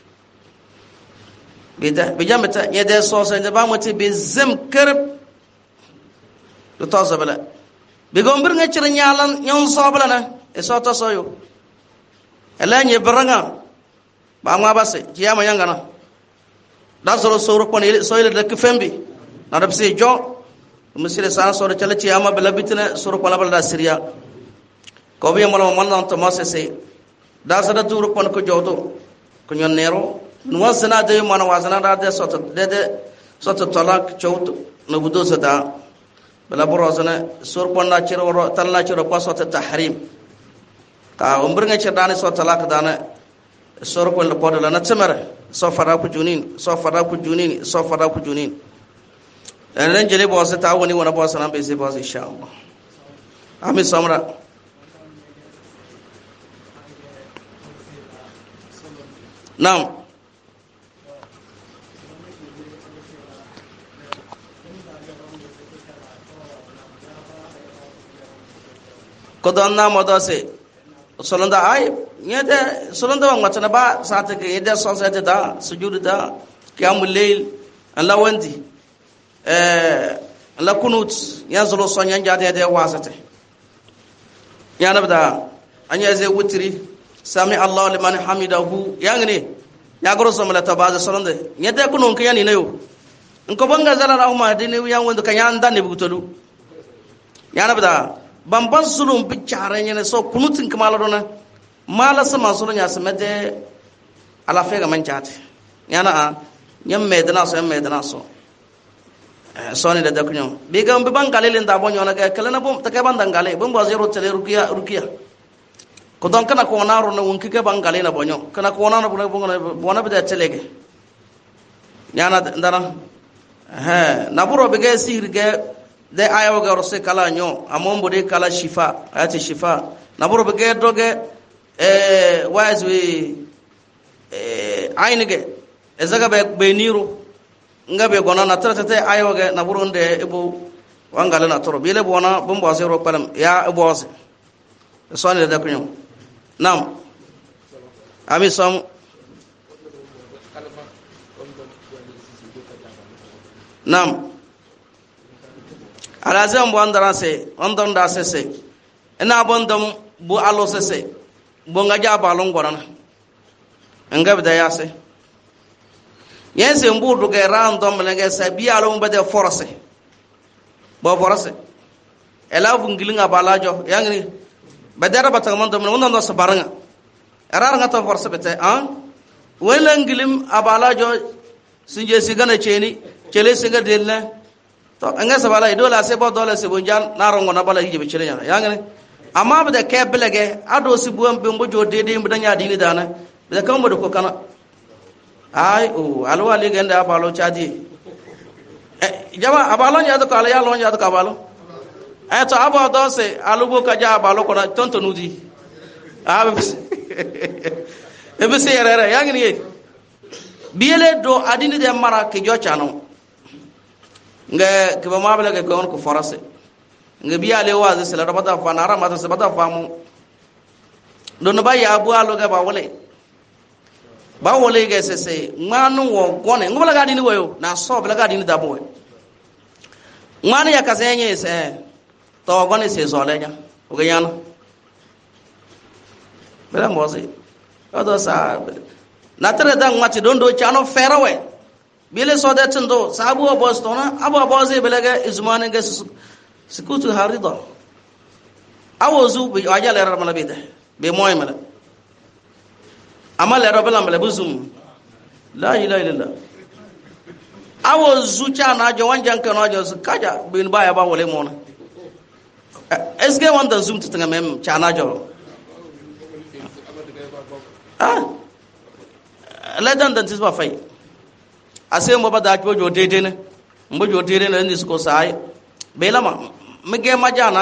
be jamata ya de so se ba moti be zem kerb do to zabala be gombir nga cire nyalan nyon sobala na e so to soyo ela nye branga ba ma basse kiyama yangana da soro soro ko ne so ile de kfembi na da bse jo musile sa soro chala kiyama bela bitna soro ko la da siriya ko be mo man nan to mose se da sada turu ko ko jodo ko nyon nero nuwasana de mana wasana da de soto talak chawto no budo sada bala borosana surponna ciro talla ciro ko sota tahrim ka umbrnga cirdane so talaka dana surpon le podala na tsamara so fara ku junin en jele bo sa ta woni wona bo sa na be se bo insha Allah ami samra nam kodonna modose solonda ay nyede solonda wa matana ba sate ke yede sonsete da sujudu da qiyamul layl alla wandi alla kunut yanzulu sonya jade de wasate yana bada anya ze wutri sami Allah liman hamidahu yangni ya goro somala tabaza solonda nyede kunun ke yani nayo nko banga zala rahma dini yan wanda kan yan dan ne bugutolu yana bada bamban sulum bicara nyene so kunutin kamala dona mala sama sulu nya semede ala fega manjate yana a nyam medana so so ni da kunyo biga mbi bangale nda bonyo na ga kala na bom take bandangale bom bo zero tele rukiya ko don kana ko na ro na wonki ke bangale na bonyo kana ko na bona be da telege yana ndana na buro biga sirge de ayo ga rose kala nyo amombo de kala shifa ayati shifa na buro be doge wise we aynige ezaga be niru ngabe gona na tete ayoge na buronde ibu wangale na toro bile bona bombo zero palam ya boss so ne da kunyo nam ami som nam alazam bo andara se ondon da se ina bondom bu alo se bo ngaja balon gorana ngabe da ya se yense mbudu ge random lenge se bi alo mbade force bo force ela bu ngilinga balajo yangni badara batang dom non no sabaranga era nga to force bete wala ngilim abalajo sinje sigana cheni chele singa delna to anga sabala idola se bo dola se bonjan na rongo na bala hibe chele nya yangni amma bada keblege ado si buam be mbojo dede mbadanya dini dana bada kambo ko kana ay o alwa le ganda abalo chadi jama abalo nya to kala ya lo nya to kabalo to abo do se alugo ka ja abalo ko na tonto nudi ebe se yere yangni ye biele do adini de mara ke jo chano nga ke ba mabla ke ko forase nga biale wazi sala rabata fa nara mata se bata famu don ba ya abu alo ga ba wole ga se nganu wo gone ngula ga dini woyo na so bla ga dini dabo ngani ya kasenye se to gone se zolenya o ga yana bela mozi odo sa na tere dan mati dondo chano ferawe bile so de tndo sabu obostona abu aboze belega izmane ga sikutu harida awozu bi ajale ramala bide be moy mala amale rabala mala buzum la ilaha illallah awozu chana jo wanjan kan jo kaja bin baya ba wole mona esge wanda zoom tutanga mem chana jo ledan dan tisba fai ase mo bada ko jo dede ne mbo jo dede ne ndis ko sai belama mege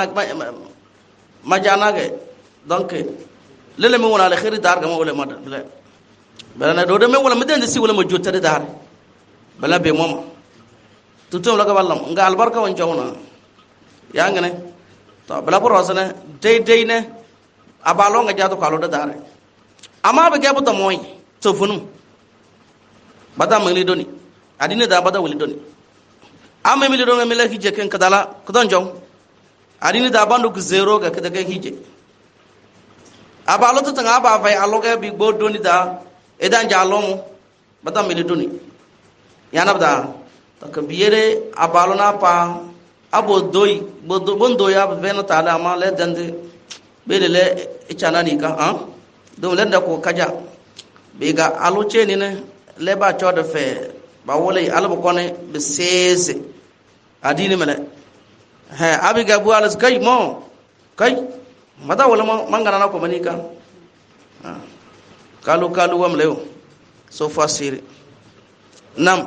majana ge donc lele me wona le khiri dar ga mo wala mad bela na do de me wala me den si wala mo jottade dar bela be moma tutum la ga wallam nga albarka won jawna ya ngene to bela por wasane dede ne abalo nga jato kalo da dare ama be ge buta moy to funum bada meli doni adine da bada wali doni amma meli doni meli hije ken kadala kudon jom adine da bandu ku zero ga kada ga hije abalo to tanga ba fay aloga bi bo doni da edan jalomu bada meli doni yana bada to ka biyere abalo na pa abo doi bondo ya beno tala ma le dande belele ichanani ka do lenda ko kaja bega aluche ni ne leba chodo fe ba wole albo kone be sese adini mele abiga bu alas kay mo kay mata wala mangana na ko manika kalu wam leo so fasiri nam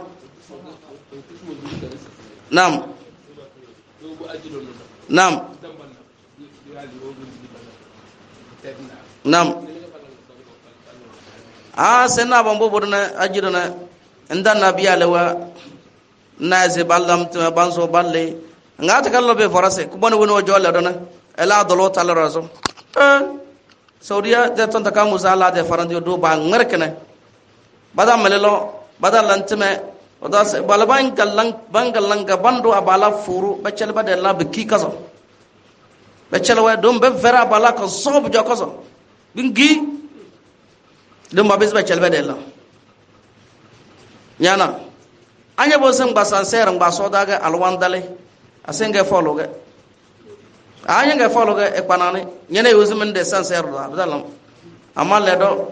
sena bambo bodna ajirana nda nabiya lewa naze ballam to banso balle ngata kallo be forase ko bono wono jolle dona ela dolo tal raso saudiya de ton taka musala de farandi do ba ngarkene badam melelo badal lantme odas balaban bangalang ga bando abala furu bacel bade la be ki kaso bacel wa dum be vera bala ko sob jo kaso bingi dum babes bacel bade la nyana anya bo sang basan serang baso daga alwandale asenge fologe anya ga fologe e panane nyene yuzumen de sanser da badalam amal ledo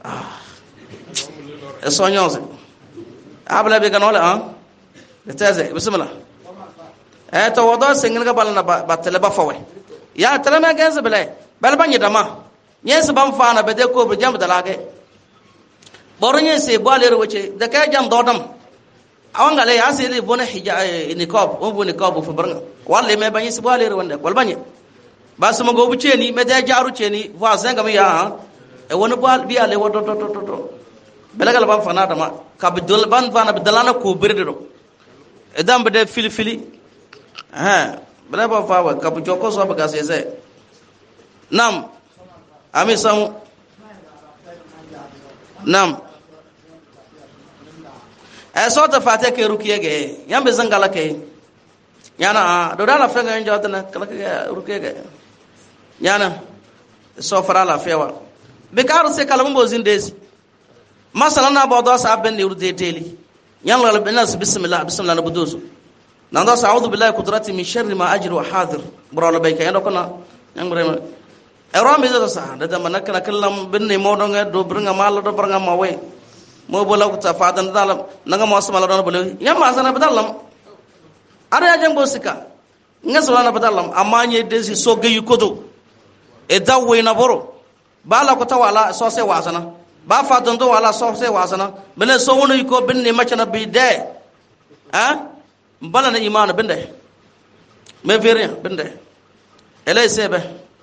e soñose abla be ganole teze bismillah to wodo sengin ga balna batele ba fawe ya teleme genze bele bel banye dama nyes bam fana be de ko be jam dalage boronye se boaler woche de ka jam dodam awangale ya se le bona hija niqab o bona niqab fu baranga walle me banye se boaler wonde wal banye basuma go bu ceni me de jaaru ceni voisin gam ya e wona bal bi ale wodo to belagal ban fana dama ka bidol ban fana bidalana ko birdo edam bede fili bela ba fa ka bu joko so ba ga sese nam ami sam nam so ta fate ke rukiye ge yambe zangala ke yana do dala fe ga njota na kala ke rukiye ge yana so fara la fewa be karu se kala mbo zindesi masala na bodo sa ben ni urde teli yan la binas bismillah na buduzu nan da sa'udhu billahi qudrati min sharri ma ajru wa hadir bro bayka yan dokona yan brema ero mi da sa da manaka na kallam bin ne modo nga do bringa mal do bringa ma we mo bola ko ta fadan dalam nanga mo asma la don bolo yan ma sana badalam ara jang bo sika nga so na badalam amma nye desi so gayu kodo e dawo na boro bala ko tawala so se wasana ba fadan do wala so se wasana bele so wono ko bin ne machana bi de mbala na imana binde me veria binde elay sebe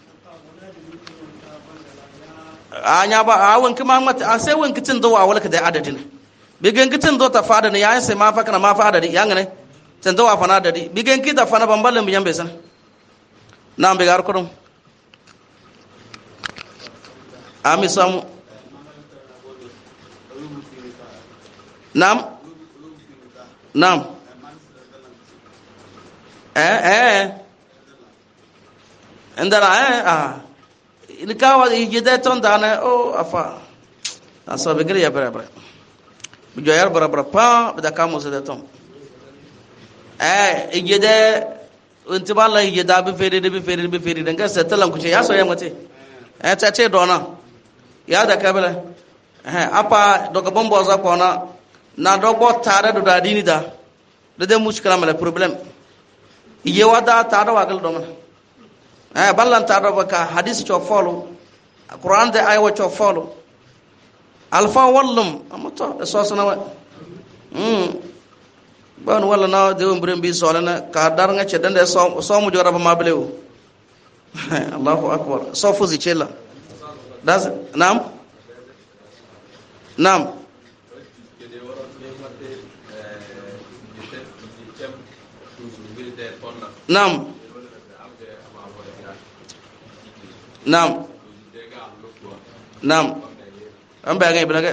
anya ba awon kuma mata sai won kitin do wala ka da adadin bigen kitin do ta fada ne yayin sai ma fa kana ma fa adadi yan ne tin do wa fa na adadi bigen ki da fa na bambalan biyan be san na be gar kurum ami sam nam ndara ni kawa yide ton dana o afa aso be gari ya bara bu joyar bara pa da kamo se da ton yide untibala yida be feri danga setalan ku ce ya so ya mate ta ce dona ya da kabila apa doga bombo za ko na dogo tare do dadini da de mushkila mala problem iye wada tada wagal do man ballan tada baka hadith cho follow Quran de aywa cho follow alfa wallum amato so sana wa ban wala na de umbrem bi solana ka dar nga ce dande so mu jora ba mablewu Allahu akbar so fuzi chela das nam am ba ngay blaga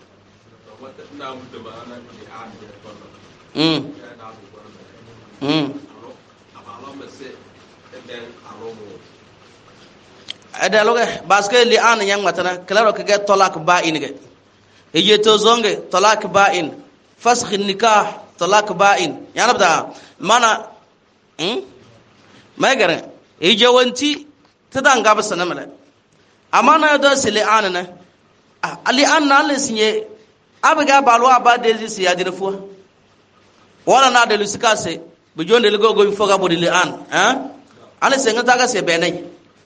ada loge baske li an yang matana klaro ke get talak ba in ge hije to zonge talak ba in fasakh nikah talak ba in yana bda mana mai garan hije wanti tadan gaba sanamala amana do sile anana ali anna lesinye abiga balwa ba de si yadire fo wala na de lusikase bu jonde le gogo foga bodi li an ala senga taga se benay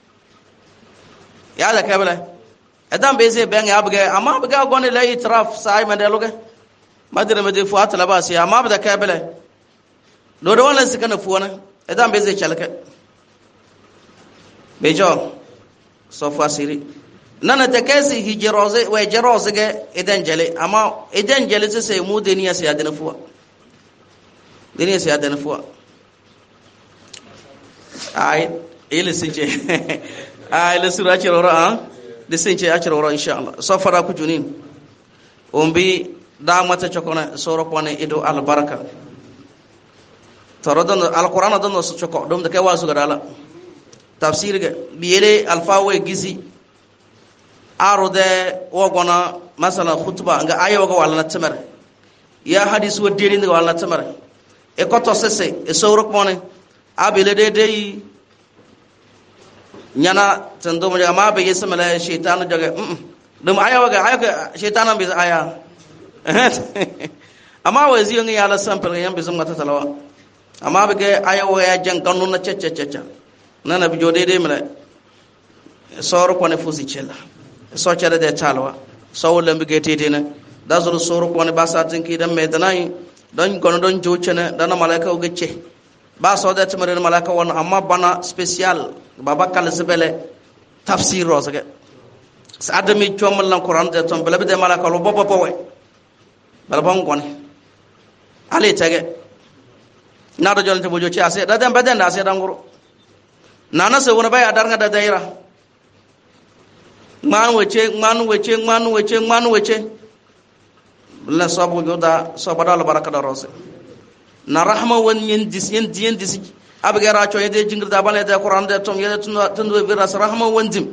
ya da kabala adam be se ben abiga amma abiga gone la itraf sai mandeloge madire mede fo atala ba se amma da kabala do do wala sikana fo na adam be se chalaka bejo so fasiri nana takasi hijroze wa jeroze ge idan jale amma idan jale sai mu deniya sai adana fuwa deniya sai adana fuwa ai ile sinje ai le sura chirora de sinje a chirora inshallah so fara ku junin ombi da mata chokona soro kone ido albaraka torodan alquran don so choko dum de kai wasu gadala tafsir ge biyele alfawe gizi arode wogona masala khutba nga ayo go wala tamar ya hadis wo deri nga wala tamar e ko to sese e soro kone abele de nyana tando mo ma be yesa mala shaytan joge dum ayo ga shaytan be aya amma wazi nga yala sampel nga yambe zumata talawa amma be ge ayo ya jang kanu na cececece nana bi jode de mala soro kone fusi chela so cere de talwa so lembe getete na dazuru soro kone basatin ki dan medanai don gono don jochene dana malaika o gecce ba so de tamare malaika won amma bana special baba kal sebele tafsir rozage sa adami chomal lan quran de ton bele de malaika lo bobo bowe balbon gon ale tage na do jolante bojo ci ase da dem baden da ase danguro nana se wona bay adar nga da daira man wece la sabu joda sabada la baraka da rose na rahma won yen dis abgara cho yede jingir da bale da qur'an da tom yede tundu bi ras rahma wondim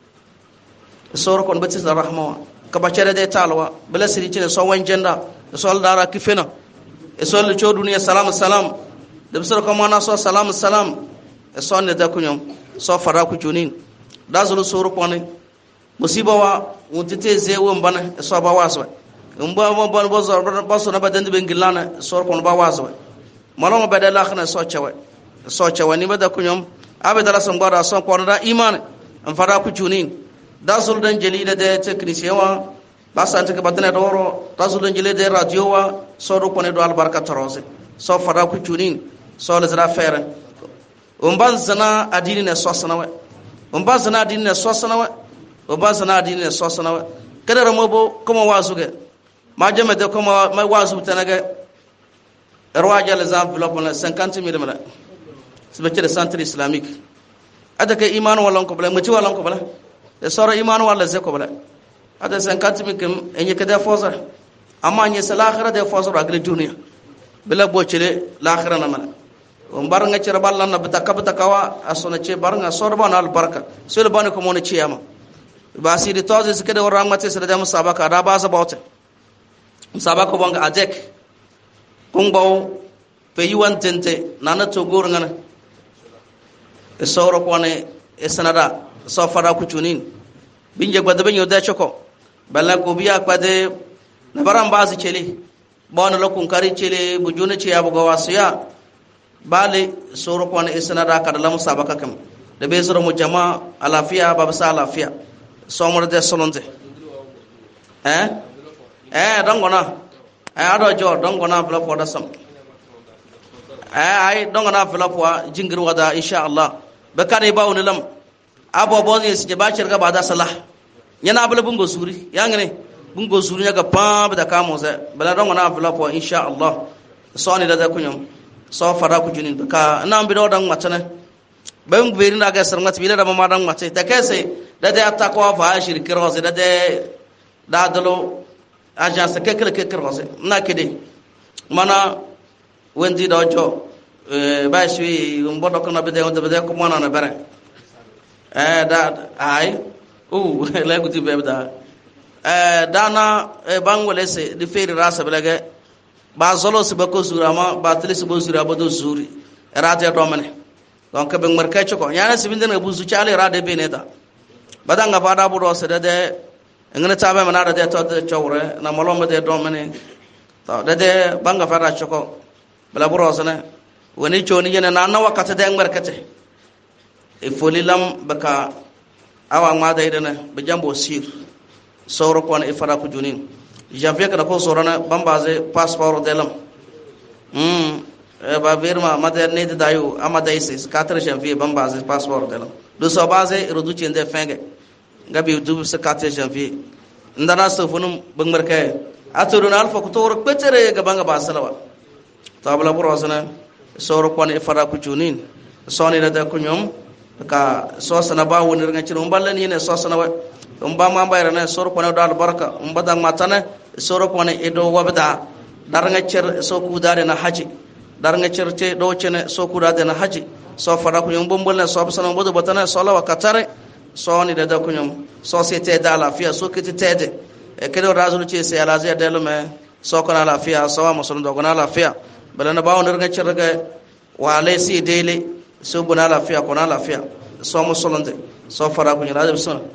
soro kon batis rahma ka bacere de talwa bala siri cine so wanjenda so dara kifena e so le cho duniya salam de soro ko mana so salam e so ne da kunyom so fara ku junin da zulu soro kon musiba wa wontete zewo mbana e so ba waso mba bo zor ba so na baden be ngilana soro kon ba waso malama bada la khana so cewa ni bada kunyom abe dara son gwada son ko da iman an fara ku junin da zulu dan jalila de technicien wa basante ke badane doro da zulu dan jalila de radio wa so do ko ne do albarka tarose so fara ku junin so le zara fere ban zana adini ne so sanawe ban zana adini ne so sanawe ban zana adini ne so sanawe kada ramo bo kuma wazu ge ma jama de kuma mai wazu tanaga rawaja les enveloppes 50,000 mala sibake de centre islamique adaka iman wala ko bala muti wala ko bala e sora iman wala ze ko bala ada 50,000 kem enye kada fosa amma nye salakhira de fosa ragle dunia bela bocele lakhira na mala bar nga ci rabal na bata kawa asona ce bar nga sorba na albarka sel bani ko mona ciyama ba si de toze se kada ramate se da musabaka da ba za bawte musabaka bonga ajek kungbaw pe yiwantente nana to gor ngana e soro ko ne e sanada so fara ku tunin binje gbada ben yoda choko balla ko biya kwade na baran bazi chele bona lokun kari chele bujuna ce ya buga wasiya bale soro ko ne e sanada kada lamu sabaka kam da be soro mu jama alafiya babsa alafiya so mo de solonte dongona ado jo dongona bla poda sam ay dongona bla po jingir wada insha Allah be kane ba woni lam abo bo ni sije ba cerga ba da salah nyana bla bungo suri yangane bungo suri nyaga pa da kamo za bla dongona bla po insha Allah so ni da kunyum so fara ku junin ka nan bi do dan matana ben gberi na ga sar ngati bi da ma dan mate ta kese da da takwa fa shirki roze da da dalo agence kekele rose na kede mana wendi do jo ba shi mbodo ko na be de ko mana na bare da ay la guti be da dana bangole se di feri rasa belege ba zolo se ba ko zurama ba tele se bo zura ba do zuri rate do mane donc be marka choko yana se binde na buzu chale rade be ne da badanga fada bu do se de ngene tabe manada de to de chawre na molombe de do mane to de banga fara choko bala burosane woni choni yene na na wakata de ngbarkate e folilam baka awa ma da idana be jambo sir soro ko e fara ku junin janvier kada ko sorana bambaze passeport de lam ba verma materne de dayu amada ise 4 janvier bambaze passeport de lam do so base reduce de fenge gabi dubu se 4 janvier ndana so funum bangmarke aturu na alfa ko to petere ga banga basalawa tabla burosana soro ko ne fara ku junin soni da ku nyom ka so sana ba woni nga ci mballan yene so sana wa ba ma bayra na soro ko ne dal baraka badang matana soro ko ne edo wabda dar nga cer so ku dare na haji dar nga cer te do cene so ku dare na haji so fara ku nyom bombol na so sana bodo batana so la wakatare so ni da ku nyom société da lafiya so kiti tede e kedo razulu ci se ala zia delo me so ko na lafiya so ma so ndo ko na lafiya bala na bawo nga cer ga wale si dele so bona lafiya ko na lafiya so mo solonde so fara ku nyala de so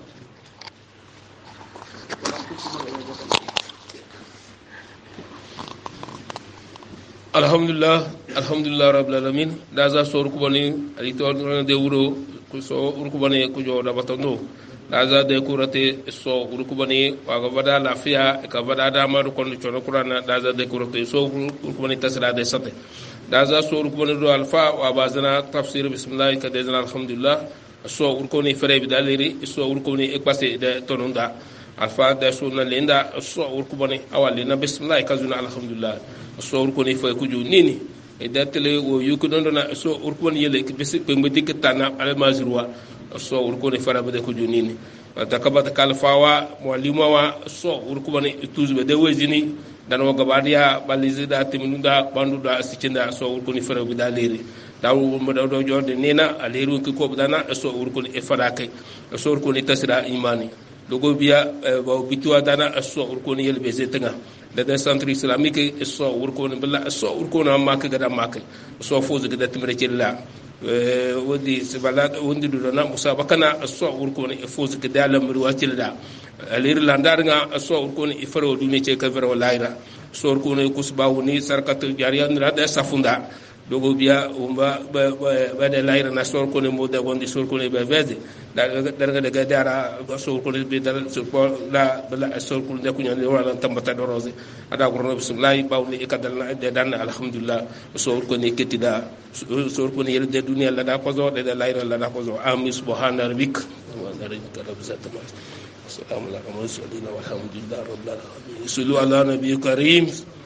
alhamdulillah rabbil alamin da za so ruku bani ali to de wuro ko so ruku bani ko jo da batando da za de kurate so ruku bani wa ga bada lafiya ka bada da ma ko no chono qur'ana da za de kurate so ruku bani tasra de sate da za so ruku bani do alfa wa bazana tafsir bismillah ka de alhamdulillah so ruku ni fere bi daliri so ruku ni e passé de tonunda alfa da sunna lenda so urku bone awali na bismillah kazuna alhamdulillah so urku ni fa ku ju nini e datele wo yuko don na so urku bone yele bisi pe ngbe dikata na al mazruwa so urku ni fara bade ku ju nini ta kabata kalfawa mwalimu wa so urku bone tuzbe de wezini dan wo gabadiya balizida timinunda banduda sicinda so urku ni fara bida leri dawo mo do jorde nina aleru ko dana so urku ni fara kay so urku ni tasira imani dogo biya ba bitwa dana so urko ni yelbe zetanga da centre islamique so urko ni billa so urko na makka gada makka so fozu gada timre cilla wodi sibala wondi do na musabakana so urko ni fozu gada lamri watilda alirlandar nga so urko ni faro duni ce ka vero laira so urko ni kusbawuni sarkatu jariyan da safunda dogo biya umba ba de laira na so urko ni moda wondi so urko ni be vede daga daga dara so ko be dal so la bala so ko de kunya ni wala tambata do rose ada ko no bismillah bawni e kadal na de dan alhamdulillah so ko ni ketida so ko ni yel de dunya la da ko zo de laira la da ko zo amin subhana rabbik wa darika rabbika assalamu alaikum wa sallallahu alhamdulillah rabbil alamin sallu ala nabiyyi karim